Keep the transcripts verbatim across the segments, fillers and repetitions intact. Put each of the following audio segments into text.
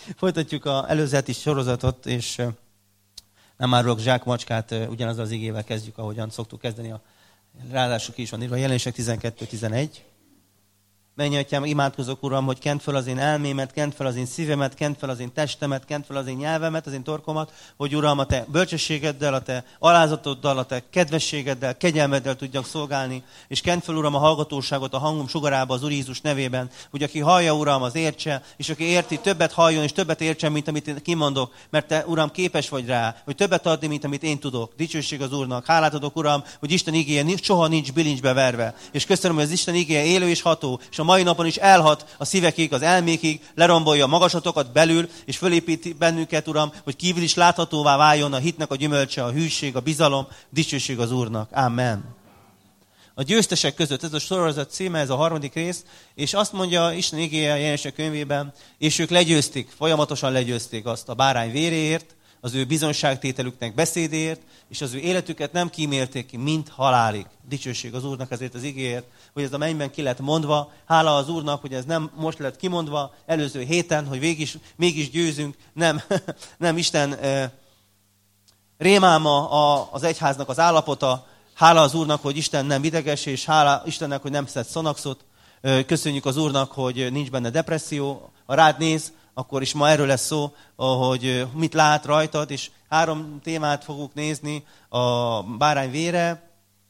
Folytatjuk az előzeti sorozatot, és nem árulok zsákmacskát, ugyanazzal az igével kezdjük, ahogyan szoktuk kezdeni. A, ráadásul ki is van írva, a Jelenések tizenkettő tizenegy. Menj, Atyám, imádkozok, Uram, hogy kent fel az én elmémet, kent fel az én szívemet, kent fel az én testemet, kent fel az én nyelvemet, az én torkomat, hogy Uram, a Te bölcsességeddel, a Te alázatoddal, a Te kedvességeddel, kegyelmeddel tudjak szolgálni, és kent fel, Uram, a hallgatóságot a hangom sugarába az Úr Jézus nevében, hogy aki hallja, Uram, az értse, és aki érti, többet halljon, és többet értsen, mint amit én kimondok, mert Te, Uram, képes vagy rá, hogy többet adni, mint amit én tudok. Dicsőség az Úrnak. Hálát adok, Uram, hogy Isten igéje soha nincs bilincsbe verve. És köszönöm, hogy az Isten igéje élő és ható, és a mai napon is elhat a szívekig, az elmékig, lerombolja a magasatokat belül, és fölépíti bennünket, Uram, hogy kívül is láthatóvá váljon a hitnek a gyümölcse, a hűség, a bizalom, dicsőség az Úrnak. Amen. A győztesek között, ez a sorozat címe, ez a harmadik rész, és azt mondja Isten igéje a Jelenések könyvében, és ők legyőzték, folyamatosan legyőzték azt a bárány véréért, az ő bizonságtételüknek beszédéért, és az ő életüket nem kímélték ki, mint halálig. Dicsőség az Úrnak ezért az igéért, hogy ez a mennyben ki lett mondva. Hála az Úrnak, hogy ez nem most lett kimondva előző héten, hogy végig, mégis győzünk. Nem, nem Isten e, rémálma a, az egyháznak az állapota. Hála az Úrnak, hogy Isten nem ideges, és hála Istennek, hogy nem szed szonaxot. E, köszönjük az Úrnak, hogy nincs benne depresszió. Ha rád néz, akkor is ma erről lesz szó, hogy mit lát rajtad, és három témát fogunk nézni, a bárány vére,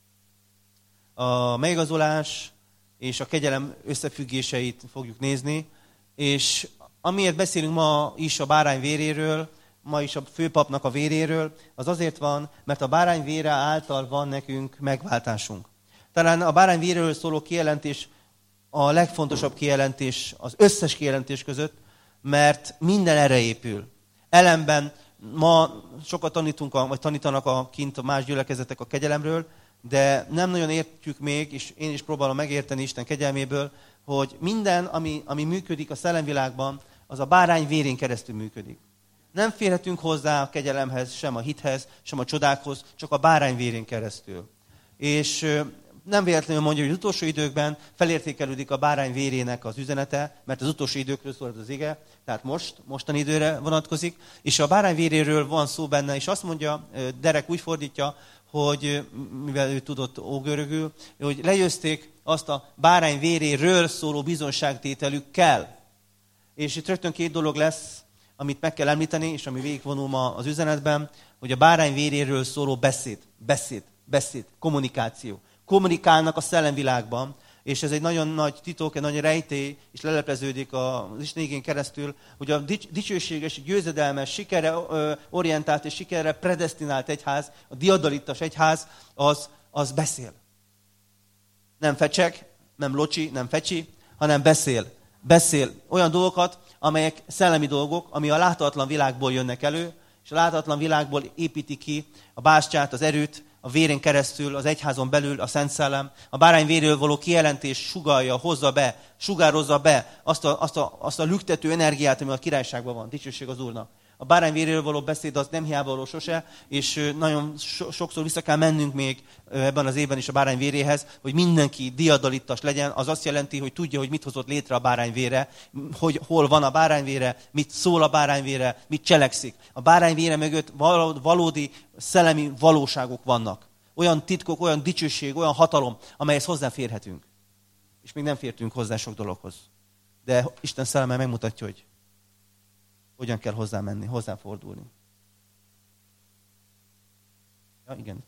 a megigazolás és a kegyelem összefüggéseit fogjuk nézni, és amiért beszélünk ma is a bárány véréről, ma is a főpapnak a véréről, az azért van, mert a bárány vére által van nekünk megváltásunk. Talán a bárány véréről szóló kijelentés a legfontosabb kijelentés az összes kijelentés között, mert minden erre épül. Ellenben ma sokat tanítunk, vagy tanítanak a kint a más gyülekezetek a kegyelemről, de nem nagyon értjük még, és én is próbálom megérteni Isten kegyelméből, hogy minden, ami, ami működik a szellemvilágban, az a bárány vérén keresztül működik. Nem férhetünk hozzá a kegyelemhez, sem a hithez, sem a csodákhoz, csak a bárány vérén keresztül. És nem véletlenül mondja, hogy az utolsó időkben felértékelődik a bárány vérének az üzenete, mert az utolsó időkről szól az ige, tehát most, mostani időre vonatkozik, és a bárány véréről van szó benne, és azt mondja, Derek úgy fordítja, hogy mivel ő tudott ógörögül, hogy legyőzték azt a bárány véréről szóló bizonságtételükkel. És itt rögtön két dolog lesz, amit meg kell említeni, és ami végigvonul ma az üzenetben, hogy a bárány véréről szóló beszéd, beszéd, beszéd, kommunikáció. Kommunikálnak a szellemvilágban, és ez egy nagyon nagy titok, egy nagy rejtély, és lelepleződik az Isten igén keresztül, hogy a dicsőséges, győzedelmes, sikerre orientált és sikerre predesztinált egyház, a diadalitas egyház, az, az beszél. Nem fecsek, nem locsi, nem fecsi, hanem beszél. Beszél olyan dolgokat, amelyek szellemi dolgok, ami a láthatatlan világból jönnek elő, és a láthatatlan világból építi ki a bástyát, az erőt, a vérén keresztül, az egyházon belül, a Szent Szellem, a bárány véréről való kijelentés sugallja, hozza be, sugározza be azt a, azt, a, azt a lüktető energiát, ami a királyságban van. Dicsőség az Úrnak. A bárány véréről való beszéd az nem hiába való sose, és nagyon so, sokszor vissza kell mennünk még ebben az évben is a bárány véréhez, hogy mindenki diadalittas legyen. Az azt jelenti, hogy tudja, hogy mit hozott létre a bárány vére, hogy hol van a bárány vére, mit szól a bárány vére, mit cselekszik. A bárány vére mögött valódi szellemi valóságok vannak. Olyan titkok, olyan dicsőség, olyan hatalom, amelyhez hozzáférhetünk. És még nem fértünk hozzá sok dologhoz. De Isten szelleme megmutatja, hogy hogyan kell hozzá menni, hozzáfordulni. Ja, igen.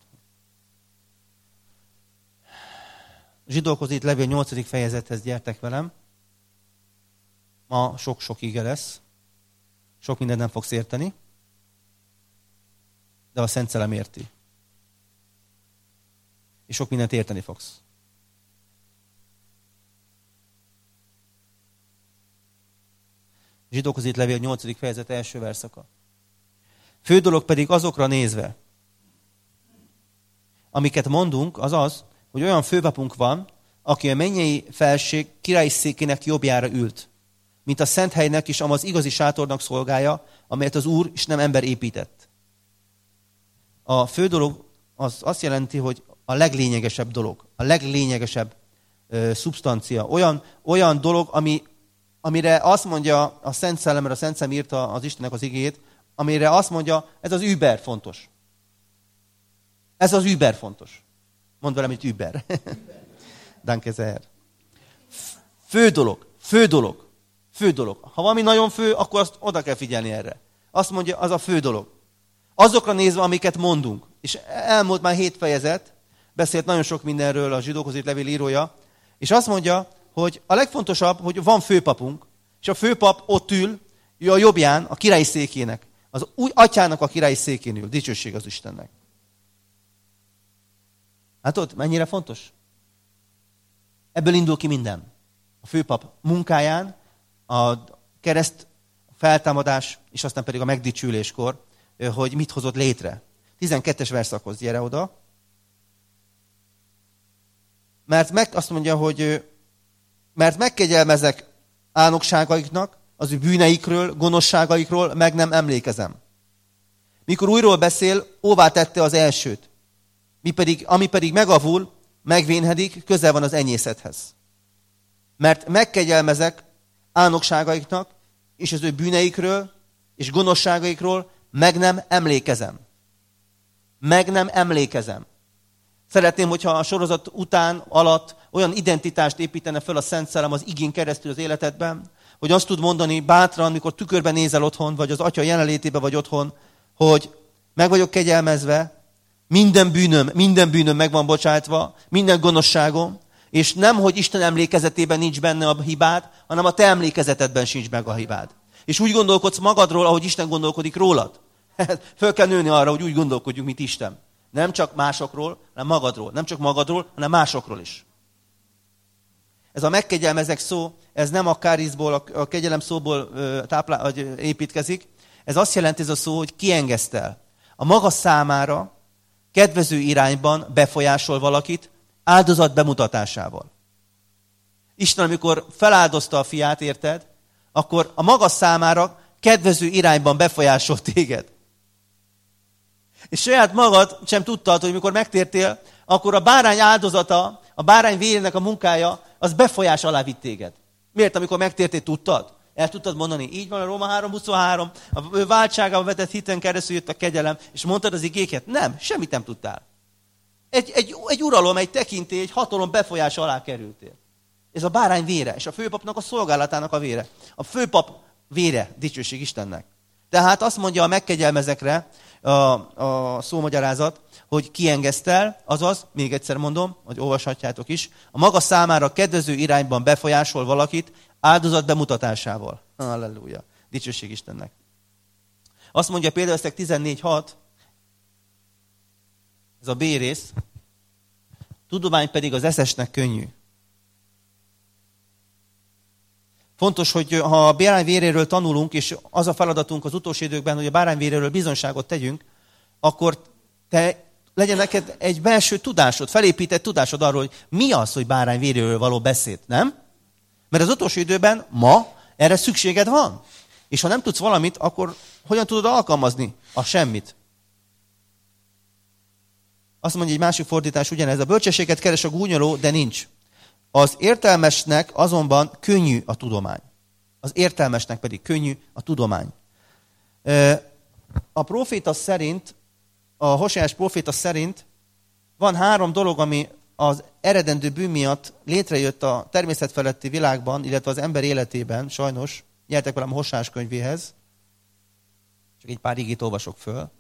Zsidókhoz itt levél nyolcadik fejezethez gyertek velem. Ma sok-sok ige lesz. Sok mindent nem fogsz érteni. De a Szent Szellem érti. És sok mindent érteni fogsz. Zsidókhoz itt levél nyolcadik fejezet első verszaka. Fő dolog pedig azokra nézve, amiket mondunk, az az, hogy olyan főpapunk van, aki a mennyei felség királyi székének jobbjára ült, mint a szent helynek is, amaz igazi sátornak szolgálja, amelyet az Úr és nem ember épített. A fő dolog az azt jelenti, hogy a leglényegesebb dolog, a leglényegesebb ö, szubstancia, olyan, olyan dolog, ami amire azt mondja a Szent Szellem, mert a Szent Szellem írta az Istennek az igét, amire azt mondja, ez az über fontos. Ez az über fontos. Mondd velem, hogy über. Danke sehr. Fő dolog, fő dolog, fő dolog. Ha valami nagyon fő, akkor azt oda kell figyelni erre. Azt mondja, az a fő dolog. Azokra nézve, amiket mondunk. És elmúlt már hét fejezet, beszélt nagyon sok mindenről a zsidókhoz írt levél írója, és azt mondja, hogy a legfontosabb, hogy van főpapunk, és a főpap ott ül, ő a jobbján, a királyi székének. Az új atyának a királyi székén ül. Dicsőség az Istennek. Látod, mennyire fontos? Ebből indul ki minden. A főpap munkáján, a kereszt feltámadás, és aztán pedig a megdicsüléskor, hogy mit hozott létre. tizenkettes verszakhoz, gyere oda. Mert meg azt mondja, hogy mert megkegyelmezek álnokságaiknak, az ő bűneikről, gonoszságaikról meg nem emlékezem. Mikor újról beszél, óvá tette az elsőt. Mi pedig, ami pedig megavul, megvénhedik, közel van az enyészethez. Mert megkegyelmezek álnokságaiknak, és az ő bűneikről, és gonoszságaikról meg nem emlékezem. Meg nem emlékezem. Szeretném, hogyha a sorozat után, alatt olyan identitást építene föl a Szent Szellem az igén keresztül az életedben, hogy azt tud mondani bátran, mikor tükörben nézel otthon, vagy az Atya jelenlétében vagy otthon, hogy meg vagyok kegyelmezve, minden bűnöm, minden bűnöm meg van bocsátva, minden gonoszságom, és nem, hogy Isten emlékezetében nincs benne a hibád, hanem a te emlékezetedben sincs meg a hibád. És úgy gondolkodsz magadról, ahogy Isten gondolkodik rólad. Föl kell nőni arra, hogy úgy gondolkodjunk, mint Isten. Nem csak másokról, hanem magadról. Nem csak magadról, hanem másokról is. Ez a megkegyelmezek szó, ez nem a kárizból, a kegyelem szóból táplál, építkezik. Ez azt jelenti ez a szó, hogy kiengesztel. A maga számára kedvező irányban befolyásol valakit áldozat bemutatásával. Isten, amikor feláldozta a fiát, érted, akkor a maga számára kedvező irányban befolyásolt téged. És saját magad sem tudtad, hogy mikor megtértél, akkor a bárány áldozata, a bárány vérének a munkája, az befolyás alá vitt téged. Miért, amikor megtértél, tudtad? El tudtad mondani, így van a Róma három huszonhárom, a ő váltságában vetett hiten keresztül jött a kegyelem, és mondtad az igéket? Nem, semmit nem tudtál. Egy, egy, egy uralom, egy tekintély, egy hatalom befolyás alá kerültél. Ez a bárány vére, és a főpapnak a szolgálatának a vére. A főpap vére, dicsőség Istennek. Tehát azt mondja a megkegyelmezekre a, a szómagyarázat, hogy kiengesztel, azaz, még egyszer mondom, hogy olvashatjátok is, a maga számára kedvező irányban befolyásol valakit áldozat bemutatásával. Halleluja. Dicsőség Istennek. Azt mondja például tizennégy hat, ez a B rész, tudomány pedig az eszesnek könnyű. Fontos, hogy ha a bárány véréről tanulunk, és az a feladatunk az utolsó időkben, hogy a bárány véréről bizonyságot tegyünk, akkor te legyen neked egy belső tudásod, felépített tudásod arról, hogy mi az, hogy bárány véréről való beszéd, nem? Mert az utolsó időben, ma erre szükséged van. És ha nem tudsz valamit, akkor hogyan tudod alkalmazni a semmit? Azt mondja egy másik fordítás ugyanez. A bölcsességet keres a gúnyoló, de nincs. Az értelmesnek azonban könnyű a tudomány. Az értelmesnek pedig könnyű a tudomány. A proféta szerint, a Hoseás proféta szerint van három dolog, ami az eredendő bűn miatt létrejött a természet feletti világban, illetve az ember életében, sajnos. Gyertek velem a Hoseás könyvéhez. Csak egy pár igét olvasok föl.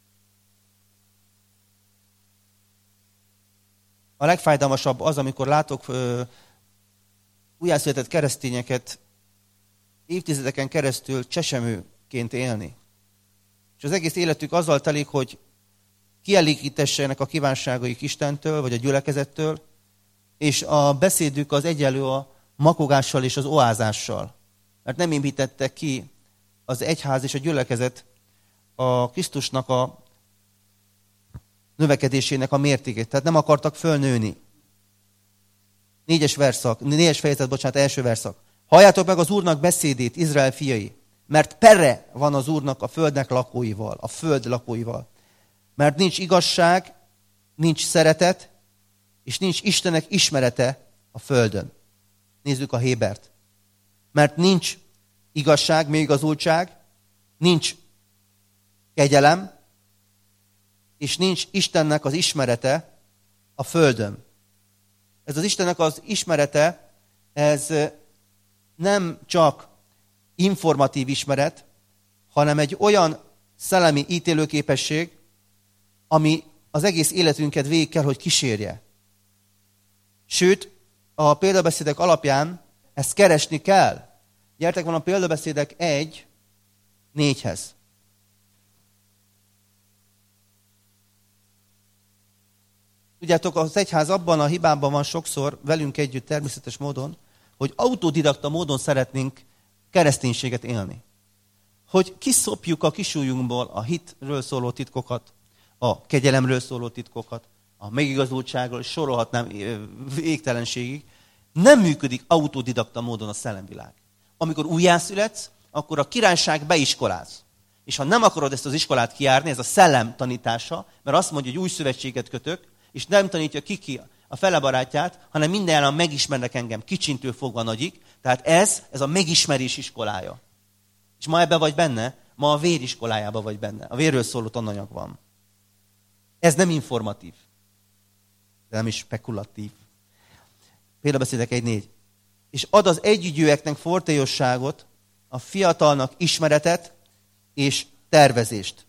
A legfájdalmasabb az, amikor látok ö, újjászületett keresztényeket évtizedeken keresztül csesemőként élni. És az egész életük azzal telik, hogy kielégítessenek a kívánságaik Istentől, vagy a gyülekezettől, és a beszédük az egyenlő a makogással és az oázással. Mert nem építettek ki az egyház és a gyülekezet a Krisztusnak a növekedésének a mértékét. Tehát nem akartak fölnőni. Négyes verszak, négyes fejezet, bocsánat, első verszak. Halljátok meg az Úrnak beszédét, Izrael fiai, mert perre van az Úrnak a földnek lakóival, a föld lakóival. Mert nincs igazság, nincs szeretet, és nincs Istenek ismerete a földön. Nézzük a Hébert. mert nincs igazság, mélygazultság, nincs kegyelem, és nincs Istennek az ismerete a földön. Ez az Istennek az ismerete, ez nem csak informatív ismeret, hanem egy olyan szellemi ítélőképesség, ami az egész életünket végig kell, hogy kísérje. Sőt, a példabeszédek alapján ezt keresni kell. Gyertek van a példabeszédek egy négyhez. Tudjátok, az egyház abban a hibában van sokszor, velünk együtt természetes módon, hogy autodidakta módon szeretnénk kereszténységet élni. Hogy kiszopjuk a kisújunkból a hitről szóló titkokat, a kegyelemről szóló titkokat, a megigazultságról, és sorolhatnám végtelenségig. Nem működik autodidakta módon a szellemvilág. Amikor újjászületsz, akkor a királyság beiskoláz. És ha nem akarod ezt az iskolát kijárni, ez a szellem tanítása, mert azt mondja, hogy új szövetséget kötök, és nem tanítja ki ki a fele barátját, hanem mindenáron megismernek engem kicsintől fogva nagyig. Tehát ez, ez a megismerés iskolája. És ma ebben vagy benne, ma a vériskolájában vagy benne. A vérről szóló tananyag van. Ez nem informatív, de nem is spekulatív. Példabeszédek egy négy. És ad az együgyűeknek fortélyosságot, a fiatalnak ismeretet és tervezést.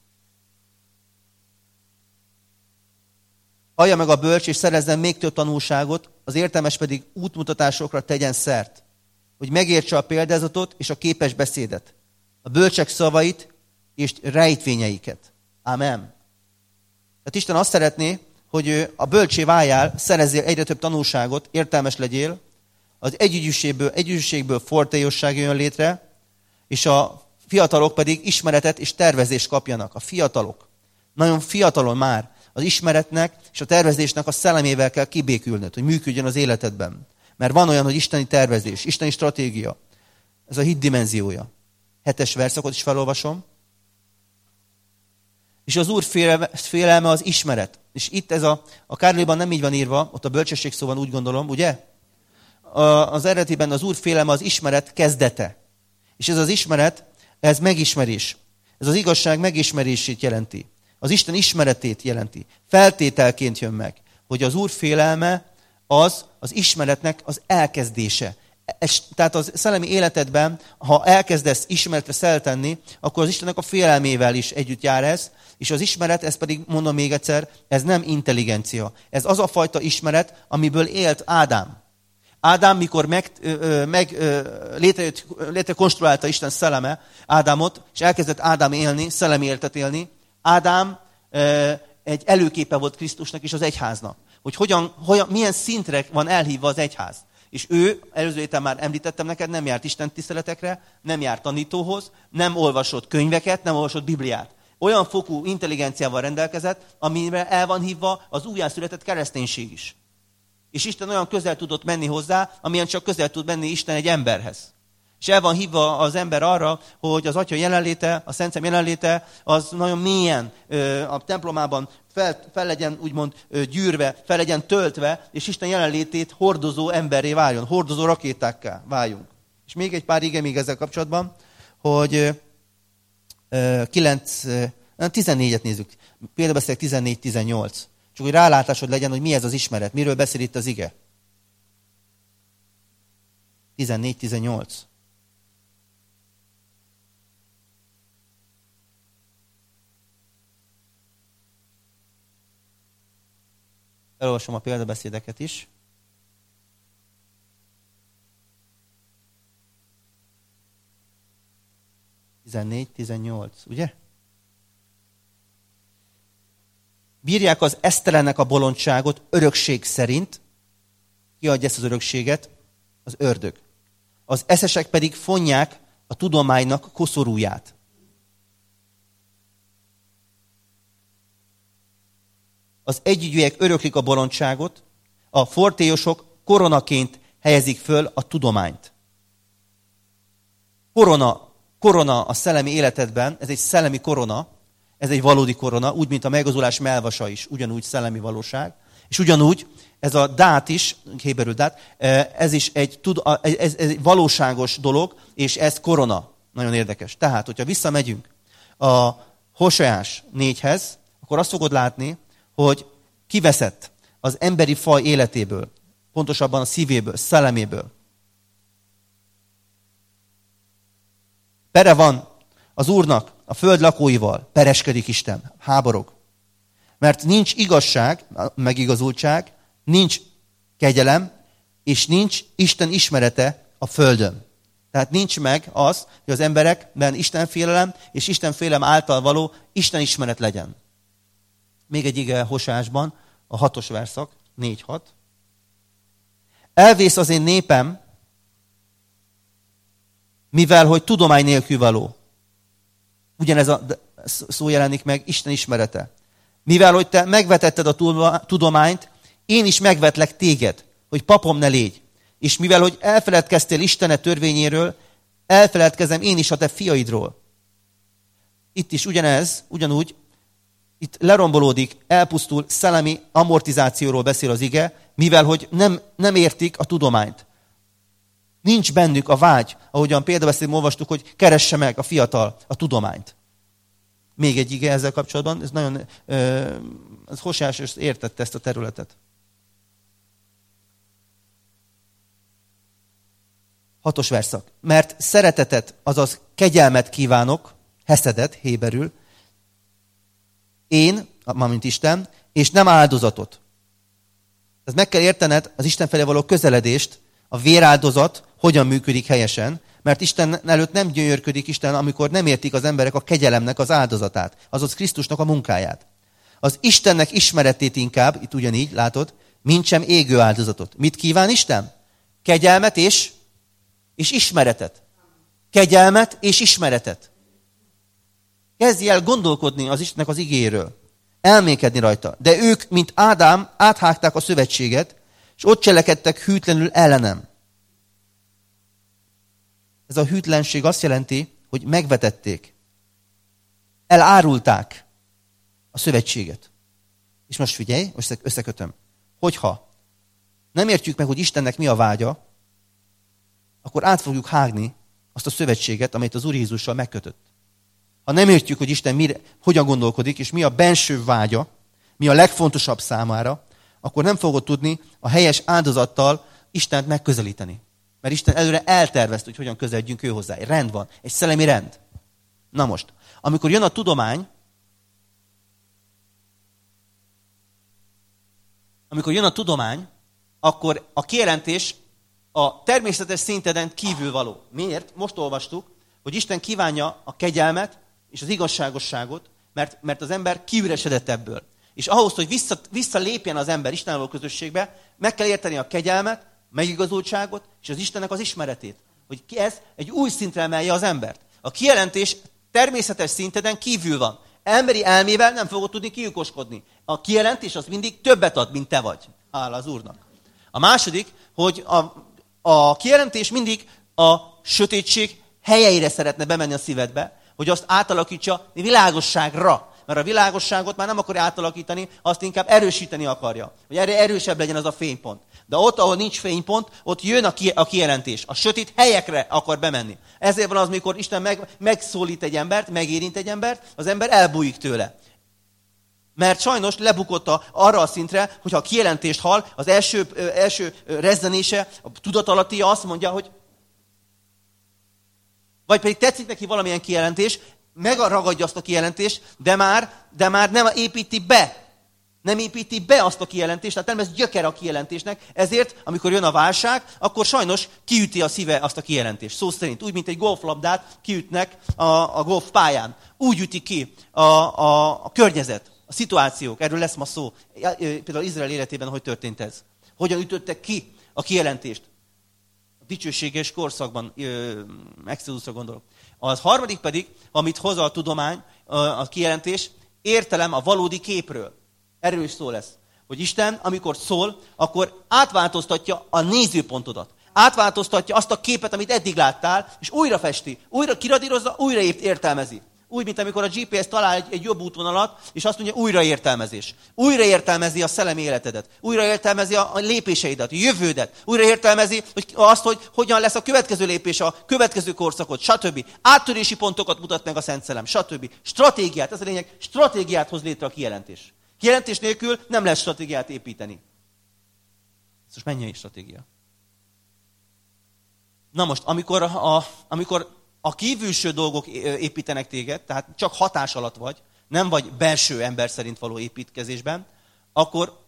Hallja meg a bölcs, és szerezzen még több tanulságot, az értelmes pedig útmutatásokra tegyen szert, hogy megértse a példázatot és a képes beszédet, a bölcsek szavait és rejtvényeiket. Ámen. Tehát Isten azt szeretné, hogy a bölcsé váljál, szerezzél egyre több tanulságot, értelmes legyél, az együgyűségből, együgyűségből fortélyosság jön létre, és a fiatalok pedig ismeretet és tervezést kapjanak. A fiatalok. Nagyon fiatalon már az ismeretnek és a tervezésnek a szellemével kell kibékülnöd, hogy működjön az életedben. Mert van olyan, hogy isteni tervezés, isteni stratégia. Ez a hit dimenziója. Hetes verszakot is felolvasom. És az Úr félelme az ismeret. És itt ez a, a Károliban nem így van írva, ott a bölcsesség szó van, úgy gondolom, ugye? A, az eredetiben az Úr félelme az ismeret kezdete. És ez az ismeret, ez megismerés. Ez az igazság megismerését jelenti. Az Isten ismeretét jelenti. Feltételként jön meg, hogy az Úr félelme az az ismeretnek az elkezdése. Ez, tehát az szellemi életedben, ha elkezdesz ismeretre szeltenni, akkor az Istennek a félelmével is együtt jár ez, és az ismeret, ez pedig, mondom még egyszer, ez nem intelligencia. Ez az a fajta ismeret, amiből élt Ádám. Ádám, mikor meg, meg létrejött, létre konstruálta Isten szelleme Ádámot, és elkezdett Ádám élni, szellemi életet élni, Ádám egy előképe volt Krisztusnak és az egyháznak. Hogy hogyan, hogyan, milyen szintre van elhívva az egyház. És ő, előző héten már említettem neked, nem járt Isten tiszteletekre, nem járt tanítóhoz, nem olvasott könyveket, nem olvasott Bibliát. Olyan fokú intelligenciával rendelkezett, amire el van hívva az újjászületett kereszténység is. És Isten olyan közel tudott menni hozzá, amilyen csak közel tud menni Isten egy emberhez. És el van hívva az ember arra, hogy az Atya jelenléte, a Szent Szem jelenléte, az nagyon mélyen a templomában fel, fel legyen úgymond gyűrve, fel legyen töltve, és Isten jelenlétét hordozó emberré váljon, hordozó rakétákká váljunk. És még egy pár ige még ezzel kapcsolatban, hogy kilenc, tizennégyet nézzük. Például beszélek tizennégy tizennyolc. Csak hogy rálátásod legyen, hogy mi ez az ismeret. Miről beszél itt az ige? tizennégy tizennyolc. Elolvasom a példabeszédeket is. tizennégy tizennyolc, ugye? Bírják az esztelennek a bolondságot örökség szerint. Ki adja ezt az örökséget? Az ördög. Az eszesek pedig fonják a tudománynak koszorúját. Az együgyűek öröklik a bolondságot, a fortélyosok koronaként helyezik föl a tudományt. Korona, korona a szellemi életedben, ez egy szellemi korona, ez egy valódi korona, úgy, mint a megazulás melvasa is, ugyanúgy szellemi valóság. És ugyanúgy ez a dát is, héberül dát, ez is egy, ez, ez egy valóságos dolog, és ez korona. Nagyon érdekes. Tehát, hogyha visszamegyünk a Hoseás négyhez, akkor azt fogod látni, hogy kiveszett az emberi faj életéből, pontosabban a szívéből, szelleméből. Pere van az Úrnak, a föld lakóival, pereskedik Isten, háborog. Mert nincs igazság, megigazultság, nincs kegyelem, és nincs Isten ismerete a földön. Tehát nincs meg az, hogy az emberekben Isten félelem és Isten félelem által való Isten ismeret legyen. Még egy ige Hoseásban, a hatos verszak, négy hat. Elvész az én népem, mivel hogy tudomány nélkül való. Ugyanez a szó jelenik meg, Isten ismerete. Mivel hogy te megvetetted a tudományt, én is megvetlek téged, hogy papom ne légy. És mivel hogy elfeledkeztél Istene törvényéről, elfeledkezem én is a te fiaidról. Itt is ugyanez, ugyanúgy, itt lerombolódik, elpusztul, szellemi amortizációról beszél az ige, mivel hogy nem, nem értik a tudományt. Nincs bennük a vágy, ahogyan példabeszédben olvastuk, hogy keresse meg a fiatal a tudományt. Még egy ige ezzel kapcsolatban, ez nagyon, ez Hoseás értette ezt a területet. Hatos verszak. Mert szeretetet, azaz kegyelmet kívánok, heszedet, héberül, én, mármint Isten, és nem áldozatot. Ez meg kell értened az Isten felé való közeledést, a véráldozat hogyan működik helyesen, mert Isten előtt nem gyönyörködik Isten, amikor nem értik az emberek a kegyelemnek az áldozatát, azaz Krisztusnak a munkáját. Az Istennek ismeretét inkább, itt ugyanígy, látod, mintsem égő áldozatot. Mit kíván Isten? Kegyelmet és, és ismeretet. Kegyelmet és ismeretet. Kezdj el gondolkodni az Istennek az igéről. Elmékedni rajta. De ők, mint Ádám, áthágták a szövetséget, és ott cselekedtek hűtlenül ellenem. Ez a hűtlenség azt jelenti, hogy megvetették. Elárulták a szövetséget. És most figyelj, most összekötöm. Hogyha nem értjük meg, hogy Istennek mi a vágya, akkor át fogjuk hágni azt a szövetséget, amelyet az Úr Jézussal megkötött. Ha nem értjük, hogy Isten mire, hogyan gondolkodik, és mi a benső vágya, mi a legfontosabb számára, akkor nem fogod tudni a helyes áldozattal Istent megközelíteni. Mert Isten előre eltervezte, hogy hogyan közeledjünk ő hozzá. Egy rend van, egy szellemi rend. Na most, amikor jön a tudomány, amikor jön a tudomány, akkor a kijelentés a természetes szinteden kívül való. Miért? Most olvastuk, hogy Isten kívánja a kegyelmet és az igazságosságot, mert, mert az ember kiüresedett ebből. És ahhoz, hogy vissza, visszalépjen az ember Istennel való közösségbe, meg kell érteni a kegyelmet, megigazultságot és az Istennek az ismeretét. Hogy ez egy új szintre emelje az embert. A kijelentés természetes szinteden kívül van. Emberi elmével nem fogod tudni kiukoskodni. A kijelentés az mindig többet ad, mint te vagy. Hála az Úrnak. A második, hogy a, a kijelentés mindig a sötétség helyeire szeretne bemenni a szívedbe, hogy azt átalakítsa világosságra. Mert a világosságot már nem akarja átalakítani, azt inkább erősíteni akarja. Hogy erre erősebb legyen az a fénypont. De ott, ahol nincs fénypont, ott jön a kijelentés. A sötét helyekre akar bemenni. Ezért van az, mikor Isten meg, megszólít egy embert, megérint egy embert, az ember elbújik tőle. Mert sajnos lebukott a, arra a szintre, hogyha a kijelentést hall, az első, első rezzenése, a tudatalattia azt mondja, hogy vagy pedig tetszik neki valamilyen kijelentés, megragadja azt a kijelentést, de már, de már nem építi be. Nem építi be azt a kijelentést, tehát nem ez gyökere a kijelentésnek. Ezért, amikor jön a válság, akkor sajnos kiüti a szíve azt a kijelentést. Szó szerint, úgy, mint egy golflabdát kiütnek a, a golfpályán. Úgy üti ki a, a, a környezet, a szituációk. Erről lesz ma szó. Például Izrael életében hogy történt ez? Hogyan ütöttek ki a kijelentést? A dicsőséges korszakban, Exodusra gondolok. A harmadik pedig, amit hozza a tudomány, a kijelentés, értelem a valódi képről. Erről is szó lesz. Hogy Isten, amikor szól, akkor átváltoztatja a nézőpontodat. Átváltoztatja azt a képet, amit eddig láttál, és újra festi, újra kiradírozza, újra értelmezi. Úgy, mint amikor a gé pé es talál egy, egy jobb útvonalat, és azt mondja, újraértelmezés. Újraértelmezi a szellemi életedet. Újraértelmezi a lépéseidet, a jövődet. Újraértelmezi hogy azt, hogy hogyan lesz a következő lépés, a következő korszakot, stb. Áttörési pontokat mutat meg a Szent Szellem, stb. Stratégiát, ez a lényeg, stratégiát hoz létre a kijelentés. Kijelentés nélkül nem lehet stratégiát építeni. Ez most mennyei stratégia. Na most, amikor a, amikor a kívülső dolgok építenek téged, tehát csak hatás alatt vagy, nem vagy belső ember szerint való építkezésben, akkor,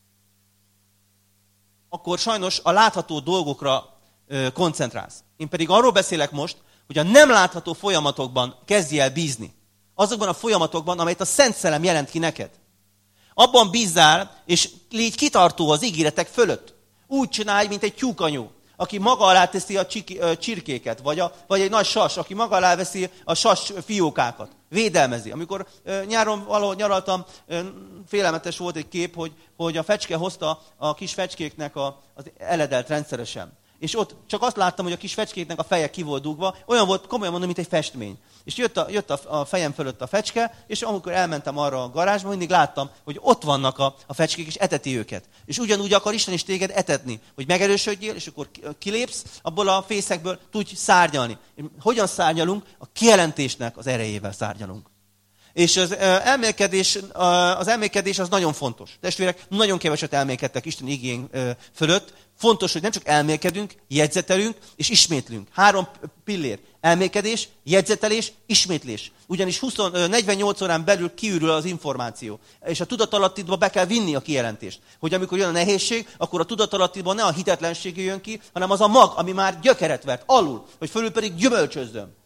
akkor sajnos a látható dolgokra koncentrálsz. Én pedig arról beszélek most, hogy a nem látható folyamatokban kezdj el bízni. Azokban a folyamatokban, amelyet a Szent Szellem jelent ki neked. Abban bízzál, és légy kitartó az ígéretek fölött. Úgy csinálj, mint egy tyúkanyó, aki maga alá teszi a csirkéket, vagy, a, vagy egy nagy sas, aki maga alá veszi a sas fiókákat. Védelmezi. Amikor nyáron valahol nyaraltam, félelmetes volt egy kép, hogy, hogy a fecske hozta a kis fecskéknek a, az eledelt rendszeresen. És ott csak azt láttam, hogy a kis fecskéknek a feje ki volt dugva, olyan volt, komolyan mondom, mint egy festmény. És jött a, jött a fejem fölött a fecske, és amikor elmentem arra a garázsba, mindig láttam, hogy ott vannak a, a fecskék, és eteti őket. És ugyanúgy akar Isten is téged etetni, hogy megerősödjél, és akkor kilépsz abból a fészekből, tudj szárnyalni. Hogyan szárnyalunk? A kijelentésnek az erejével szárnyalunk. És az elmélkedés, az elmélkedés az nagyon fontos. Testvérek, nagyon keveset elmélkedtek Isten igény fölött. Fontos, hogy nem csak elmélkedünk, jegyzetelünk és ismétlünk. Három pillér. Elmélkedés, jegyzetelés, ismétlés. Ugyanis húsz, negyvennyolc órán belül kiürül az információ. És a tudatalattidba be kell vinni a kijelentést. Hogy amikor jön a nehézség, akkor a tudatalattidban ne a hitetlenség jön ki, hanem az a mag, ami már gyökeret vert alul, hogy fölül pedig gyümölcsözzön.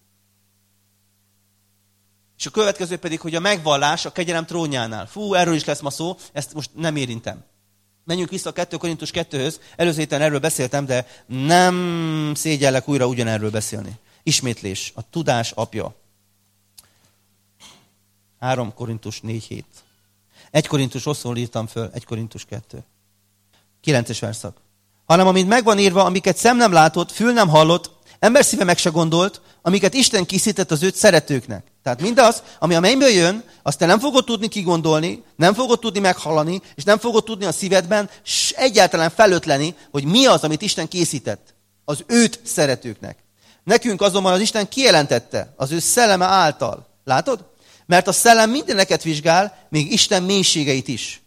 És a következő pedig, hogy a megvallás a kegyelem trónjánál. Fú, erről is lesz ma szó, ezt most nem érintem. Menjünk vissza a kettő Korintus kettőhöz. Előző héten erről beszéltem, de nem szégyellek újra ugyanerről beszélni. Ismétlés, a tudás apja. három Korintus négy hét. egy Korintus rosszul írtam föl, egy Korintus kettő. kilences verszak. Hanem amit megvan írva, amiket szem nem látott, fül nem hallott, ember szíve meg se gondolt, amiket Isten készített az őt szeretőknek. Tehát mindaz, ami a mennyből jön, azt te nem fogod tudni kigondolni, nem fogod tudni meghallani, és nem fogod tudni a szívedben s egyáltalán felötleni, hogy mi az, amit Isten készített az őt szeretőknek. Nekünk azonban az Isten kijelentette az ő szelleme által. Látod? Mert a szellem mindeneket vizsgál, még Isten mélységeit is.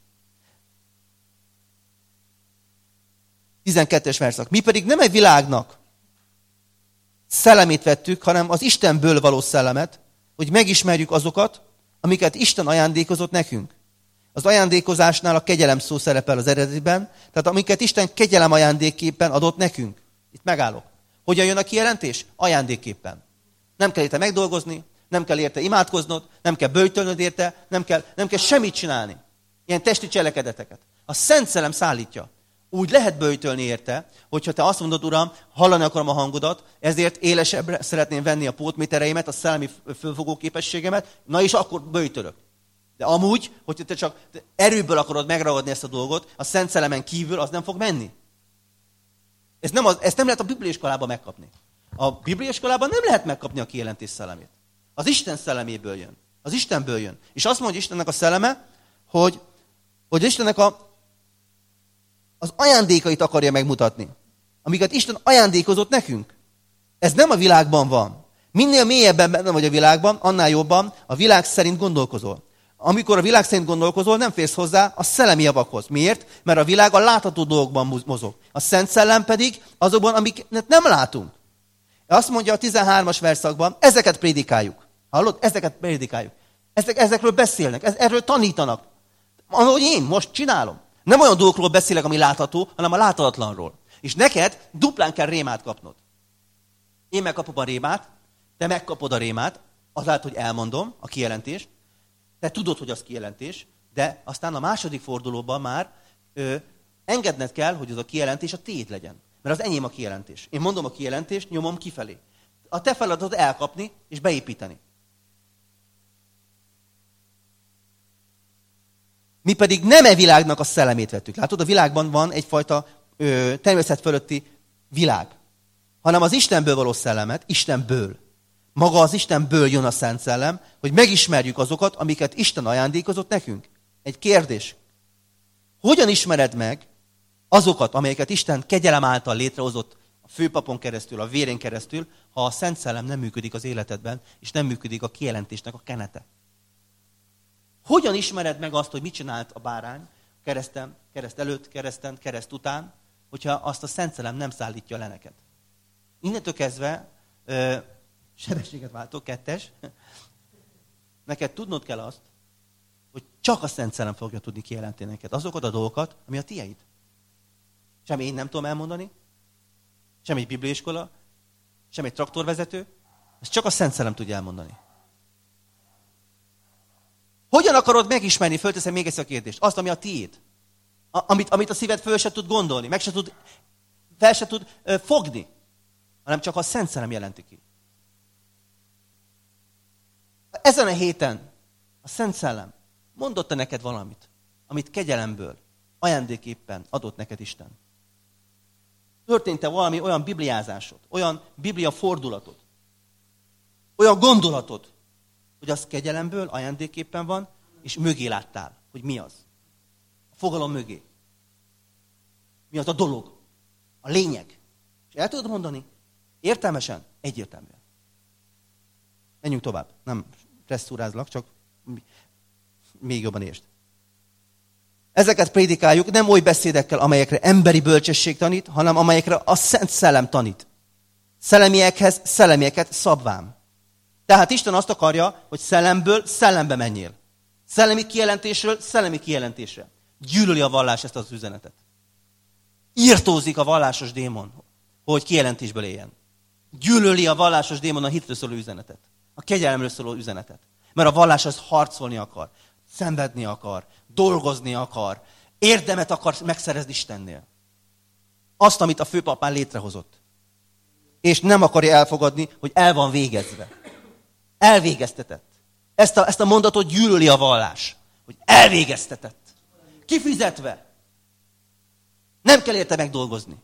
tizenkettes verszak. Mi pedig nem egy világnak szellemét vettük, hanem az Istenből való szellemet, hogy megismerjük azokat, amiket Isten ajándékozott nekünk. Az ajándékozásnál a kegyelem szó szerepel az eredetiben, tehát amiket Isten kegyelem ajándékképpen adott nekünk. Itt megállok. Hogyan jön a kijelentés? Ajándékképpen. Nem kell érte megdolgozni, nem kell érte imádkoznod, nem kell böjtölnöd érte, nem kell, nem kell semmit csinálni. Ilyen testi cselekedeteket. A Szent Szellem szállítja. Úgy lehet böjtölni érte, hogyha te azt mondod, Uram, hallani akarom a hangodat, ezért élesebbre szeretném venni a pótmétereimet, a szellemi fölfogó képességemet, na és akkor böjtölök. De amúgy, hogyha te csak erőből akarod megragadni ezt a dolgot, a Szent Szellemen kívül az nem fog menni. Ez nem az, ezt nem lehet a bibliaiskolában megkapni. A bibliaiskolában nem lehet megkapni a kijelentés szellemét. Az Isten szelleméből jön. Az Istenből jön. És azt mondja Istennek a szelleme, hogy, hogy Istennek a az ajándékait akarja megmutatni, amiket Isten ajándékozott nekünk. Ez nem a világban van. Minél mélyebben benne vagy a világban, annál jobban a világ szerint gondolkozol. Amikor a világ szerint gondolkozol, nem férsz hozzá a szellemi javakhoz. Miért? Mert a világ a látható dolgokban mozog. A Szent Szellem pedig azokban, amiket nem látunk. Azt mondja a tizenhármas verszakban, ezeket prédikáljuk. Hallod? Ezeket prédikáljuk. Ezek, ezekről beszélnek, ez, erről tanítanak. Ahogy én most csinálom. Nem olyan dolgokról beszélek, ami látható, hanem a láthatatlanról. És neked duplán kell rémát kapnod. Én megkapom a rémát, te megkapod a rémát, azáltal, hogy elmondom a kijelentést, te tudod, hogy az kijelentés, de aztán a második fordulóban már ö, engedned kell, hogy az a kijelentés a tiéd legyen. Mert az enyém a kijelentés. Én mondom a kijelentést, nyomom kifelé. A te feladatod elkapni és beépíteni. Mi pedig nem e világnak a szellemét vettük. Látod, a világban van egyfajta ö, természet fölötti világ. Hanem az Istenből való szellemet, Istenből. Maga az Istenből jön a Szent Szellem, hogy megismerjük azokat, amiket Isten ajándékozott nekünk. Egy kérdés. Hogyan ismered meg azokat, amelyeket Isten kegyelem által létrehozott a főpapon keresztül, a vérén keresztül, ha a Szent Szellem nem működik az életedben, és nem működik a kijelentésnek a kenete? Hogyan ismered meg azt, hogy mit csinált a bárány kereszten, kereszt előtt, kereszten, kereszt után, hogyha azt a Szent Szellem nem szállítja le neked? Innentől kezdve, ö, sebességet váltok, kettes, neked tudnod kell azt, hogy csak a Szent Szellem fogja tudni kijelenteni neked azokat a dolgokat, ami a tieid. Sem én nem tudom elmondani, sem egy bibliaiskola, sem egy traktorvezető, ezt csak a Szent Szellem tudja elmondani. Hogyan akarod megismerni, fölteszem még ezt a kérdést, azt, ami a tiéd? A, amit, amit a szíved föl se tud gondolni, meg se tud, fel se tud ö, fogni, hanem csak a Szent Szellem jelenti ki. Ezen a héten a Szent Szellem mondotta neked valamit, amit kegyelemből, ajándéképpen adott neked Isten. Történt-e valami olyan bibliázásod, olyan biblia fordulatod, olyan gondolatod, hogy az kegyelemből, ajándéképpen van, és mögé láttál, hogy mi az. A fogalom mögé. Mi az a dolog, a lényeg. És el tudod mondani? Értelmesen? Egyértelműen. Menjünk tovább. Nem stresszúrázlak, csak még jobban értsd. Ezeket prédikáljuk nem oly beszédekkel, amelyekre emberi bölcsesség tanít, hanem amelyekre a Szent Szellem tanít. Szellemiekhez szellemieket szabván. Tehát Isten azt akarja, hogy szellemből szellembe menjél. Szellemi kijelentésről szellemi kijelentésre. Gyűlöli a vallás ezt az üzenetet. Írtózik a vallásos démon, hogy kijelentésből éljen. Gyűlöli a vallásos démon a hitről szóló üzenetet. A kegyelemről szóló üzenetet. Mert a vallás az harcolni akar, szenvedni akar, dolgozni akar, érdemet akar megszerezni Istennél. Azt, amit a főpap már létrehozott. És nem akarja elfogadni, hogy el van végezve. Elvégeztetett. Ezt a, ezt a mondatot gyűlöli a vallás. Hogy elvégeztetett. Kifizetve. Nem kell érte megdolgozni.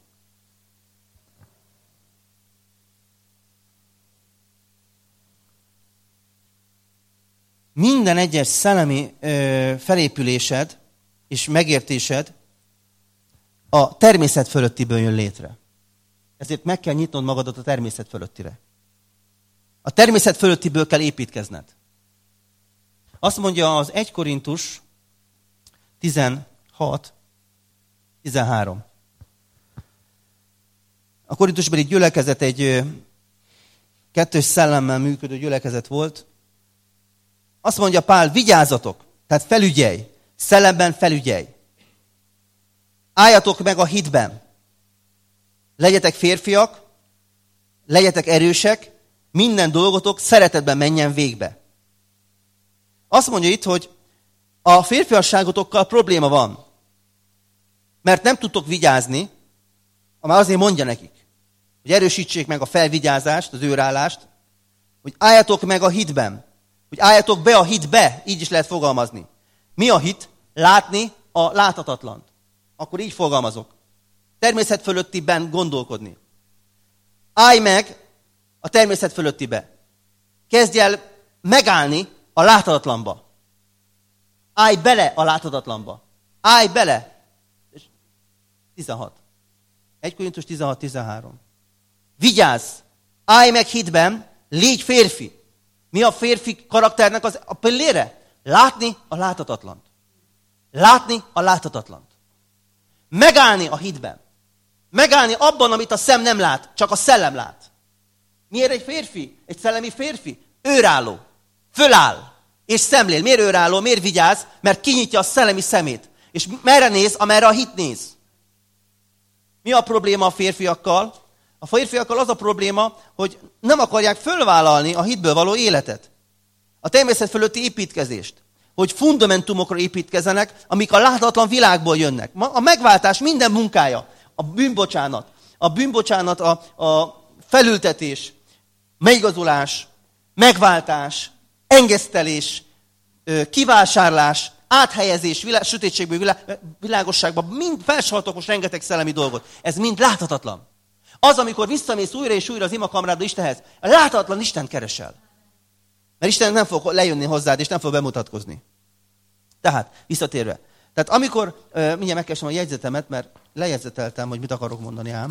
Minden egyes szellemi ö, felépülésed és megértésed a természet fölöttiből jön létre. Ezért meg kell nyitnod magadat a természet fölöttire. A természet fölöttiből kell építkezned. Azt mondja az Egy Korintus tizenhat tizenhárom. A korintusbeli gyülekezet egy ö, kettős szellemmel működő gyülekezet volt. Azt mondja Pál, vigyázzatok, tehát felügyelj, szellemben felügyelj. Álljatok meg a hitben. Legyetek férfiak, legyetek erősek, minden dolgotok szeretetben menjen végbe. Azt mondja itt, hogy a férfiasságotokkal probléma van, mert nem tudtok vigyázni, már azért mondja nekik, hogy erősítsék meg a felvigyázást, az őrállást, hogy álljatok meg a hitben. Hogy álljatok be a hitbe, így is lehet fogalmazni. Mi a hit? Látni a láthatatlant. Akkor így fogalmazok. Természet fölöttiben gondolkodni. Állj meg a természet fölöttibe. Kezdj el megállni a láthatatlanba. Állj bele a láthatatlanba. Állj bele. tizenhat. Egy Korintus tizenhat tizenhárom. Vigyázz! Állj meg hitben, légy férfi. Mi a férfi karakternek az, a pillére? Látni a láthatatlant. Látni a láthatatlant. Megállni a hitben. Megállni abban, amit a szem nem lát, csak a szellem lát. Miért egy férfi? Egy szellemi férfi? Őrálló. Föláll. És szemlél. Miért őrálló? Miért vigyáz? Mert kinyitja a szellemi szemét. És merre néz? Amerre a hit néz. Mi a probléma a férfiakkal? A férfiakkal az a probléma, hogy nem akarják fölvállalni a hitből való életet. A természet fölötti építkezést. Hogy fundamentumokra építkezenek, amik a láthatatlan világból jönnek. A megváltás minden munkája. A bűnbocsánat. A bűnbocsánat, a, a felültetés, megigazulás, megváltás, engesztelés, kivásárlás, áthelyezés, világ, sötétségből világ, világosságba, mind felsoroltok most rengeteg szellemi dolgot. Ez mind láthatatlan. Az, amikor visszamész újra és újra az imakamrádba Istenhez, a láthatatlan Istent keresel. Mert Isten nem fog lejönni hozzád, és nem fog bemutatkozni. Tehát, visszatérve. Tehát amikor, uh, mindjárt megkeresem a jegyzetemet, mert lejegyzeteltem, hogy mit akarok mondani ám.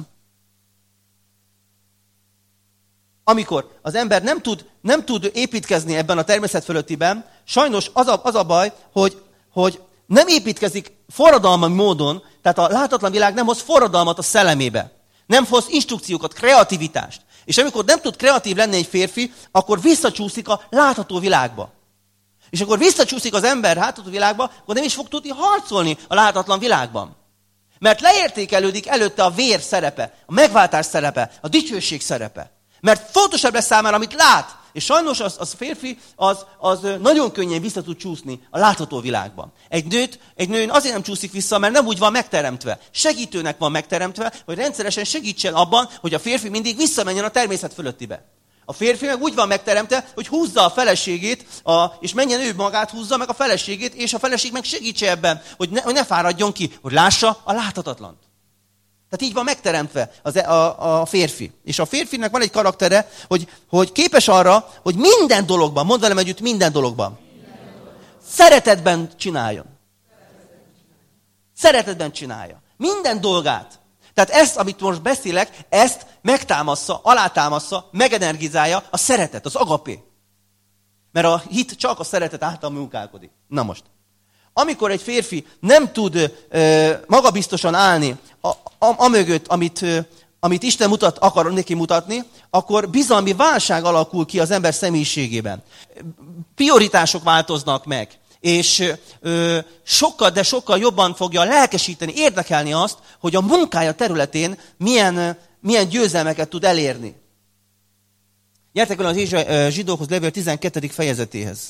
Amikor az ember nem tud, nem tud építkezni ebben a természet fölöttiben, sajnos az a, az a baj, hogy, hogy nem építkezik forradalmi módon, tehát a láthatatlan világ nem hoz forradalmat a szellemébe. Nem hoz instrukciókat, kreativitást. És amikor nem tud kreatív lenni egy férfi, akkor visszacsúszik a látható világba. És akkor visszacsúszik az ember látható világba, akkor nem is fog tudni harcolni a láthatatlan világban. Mert leértékelődik előtte a vér szerepe, a megváltás szerepe, a dicsőség szerepe. Mert fontosabb lesz számára, amit lát. És sajnos az, az férfi az, az nagyon könnyen vissza tud csúszni a látható világban. Egy nőt, egy nőn azért nem csúszik vissza, mert nem úgy van megteremtve. Segítőnek van megteremtve, hogy rendszeresen segítsen abban, hogy a férfi mindig visszamenjen a természet fölöttibe. A férfi meg úgy van megteremtve, hogy húzza a feleségét, a, és menjen ő magát, húzza meg a feleségét, és a feleség meg segítse ebben, hogy ne, hogy ne fáradjon ki, hogy lássa a láthatatlant. Tehát így van megteremtve az, a, a férfi. És a férfinek van egy karaktere, hogy, hogy képes arra, hogy minden dologban, mondd velem együtt, minden dologban, minden dologban. Szeretetben csináljon. Szeretetben csinálja. Minden dolgát. Tehát ezt, amit most beszélek, ezt megtámassza, alátámassza, megenergizálja a szeretet, az agapé. Mert a hit csak a szeretet által munkálkodik. Na most. Amikor egy férfi nem tud ö, magabiztosan állni a, a, amögött, amit, ö, amit Isten mutat, akar neki mutatni, akkor bizalmi válság alakul ki az ember személyiségében. Prioritások változnak meg, és ö, sokkal, de sokkal jobban fogja lelkesíteni, érdekelni azt, hogy a munkája területén milyen, milyen győzelmeket tud elérni. Gyertek el az zsidókhoz levél tizenkettedik fejezetéhez.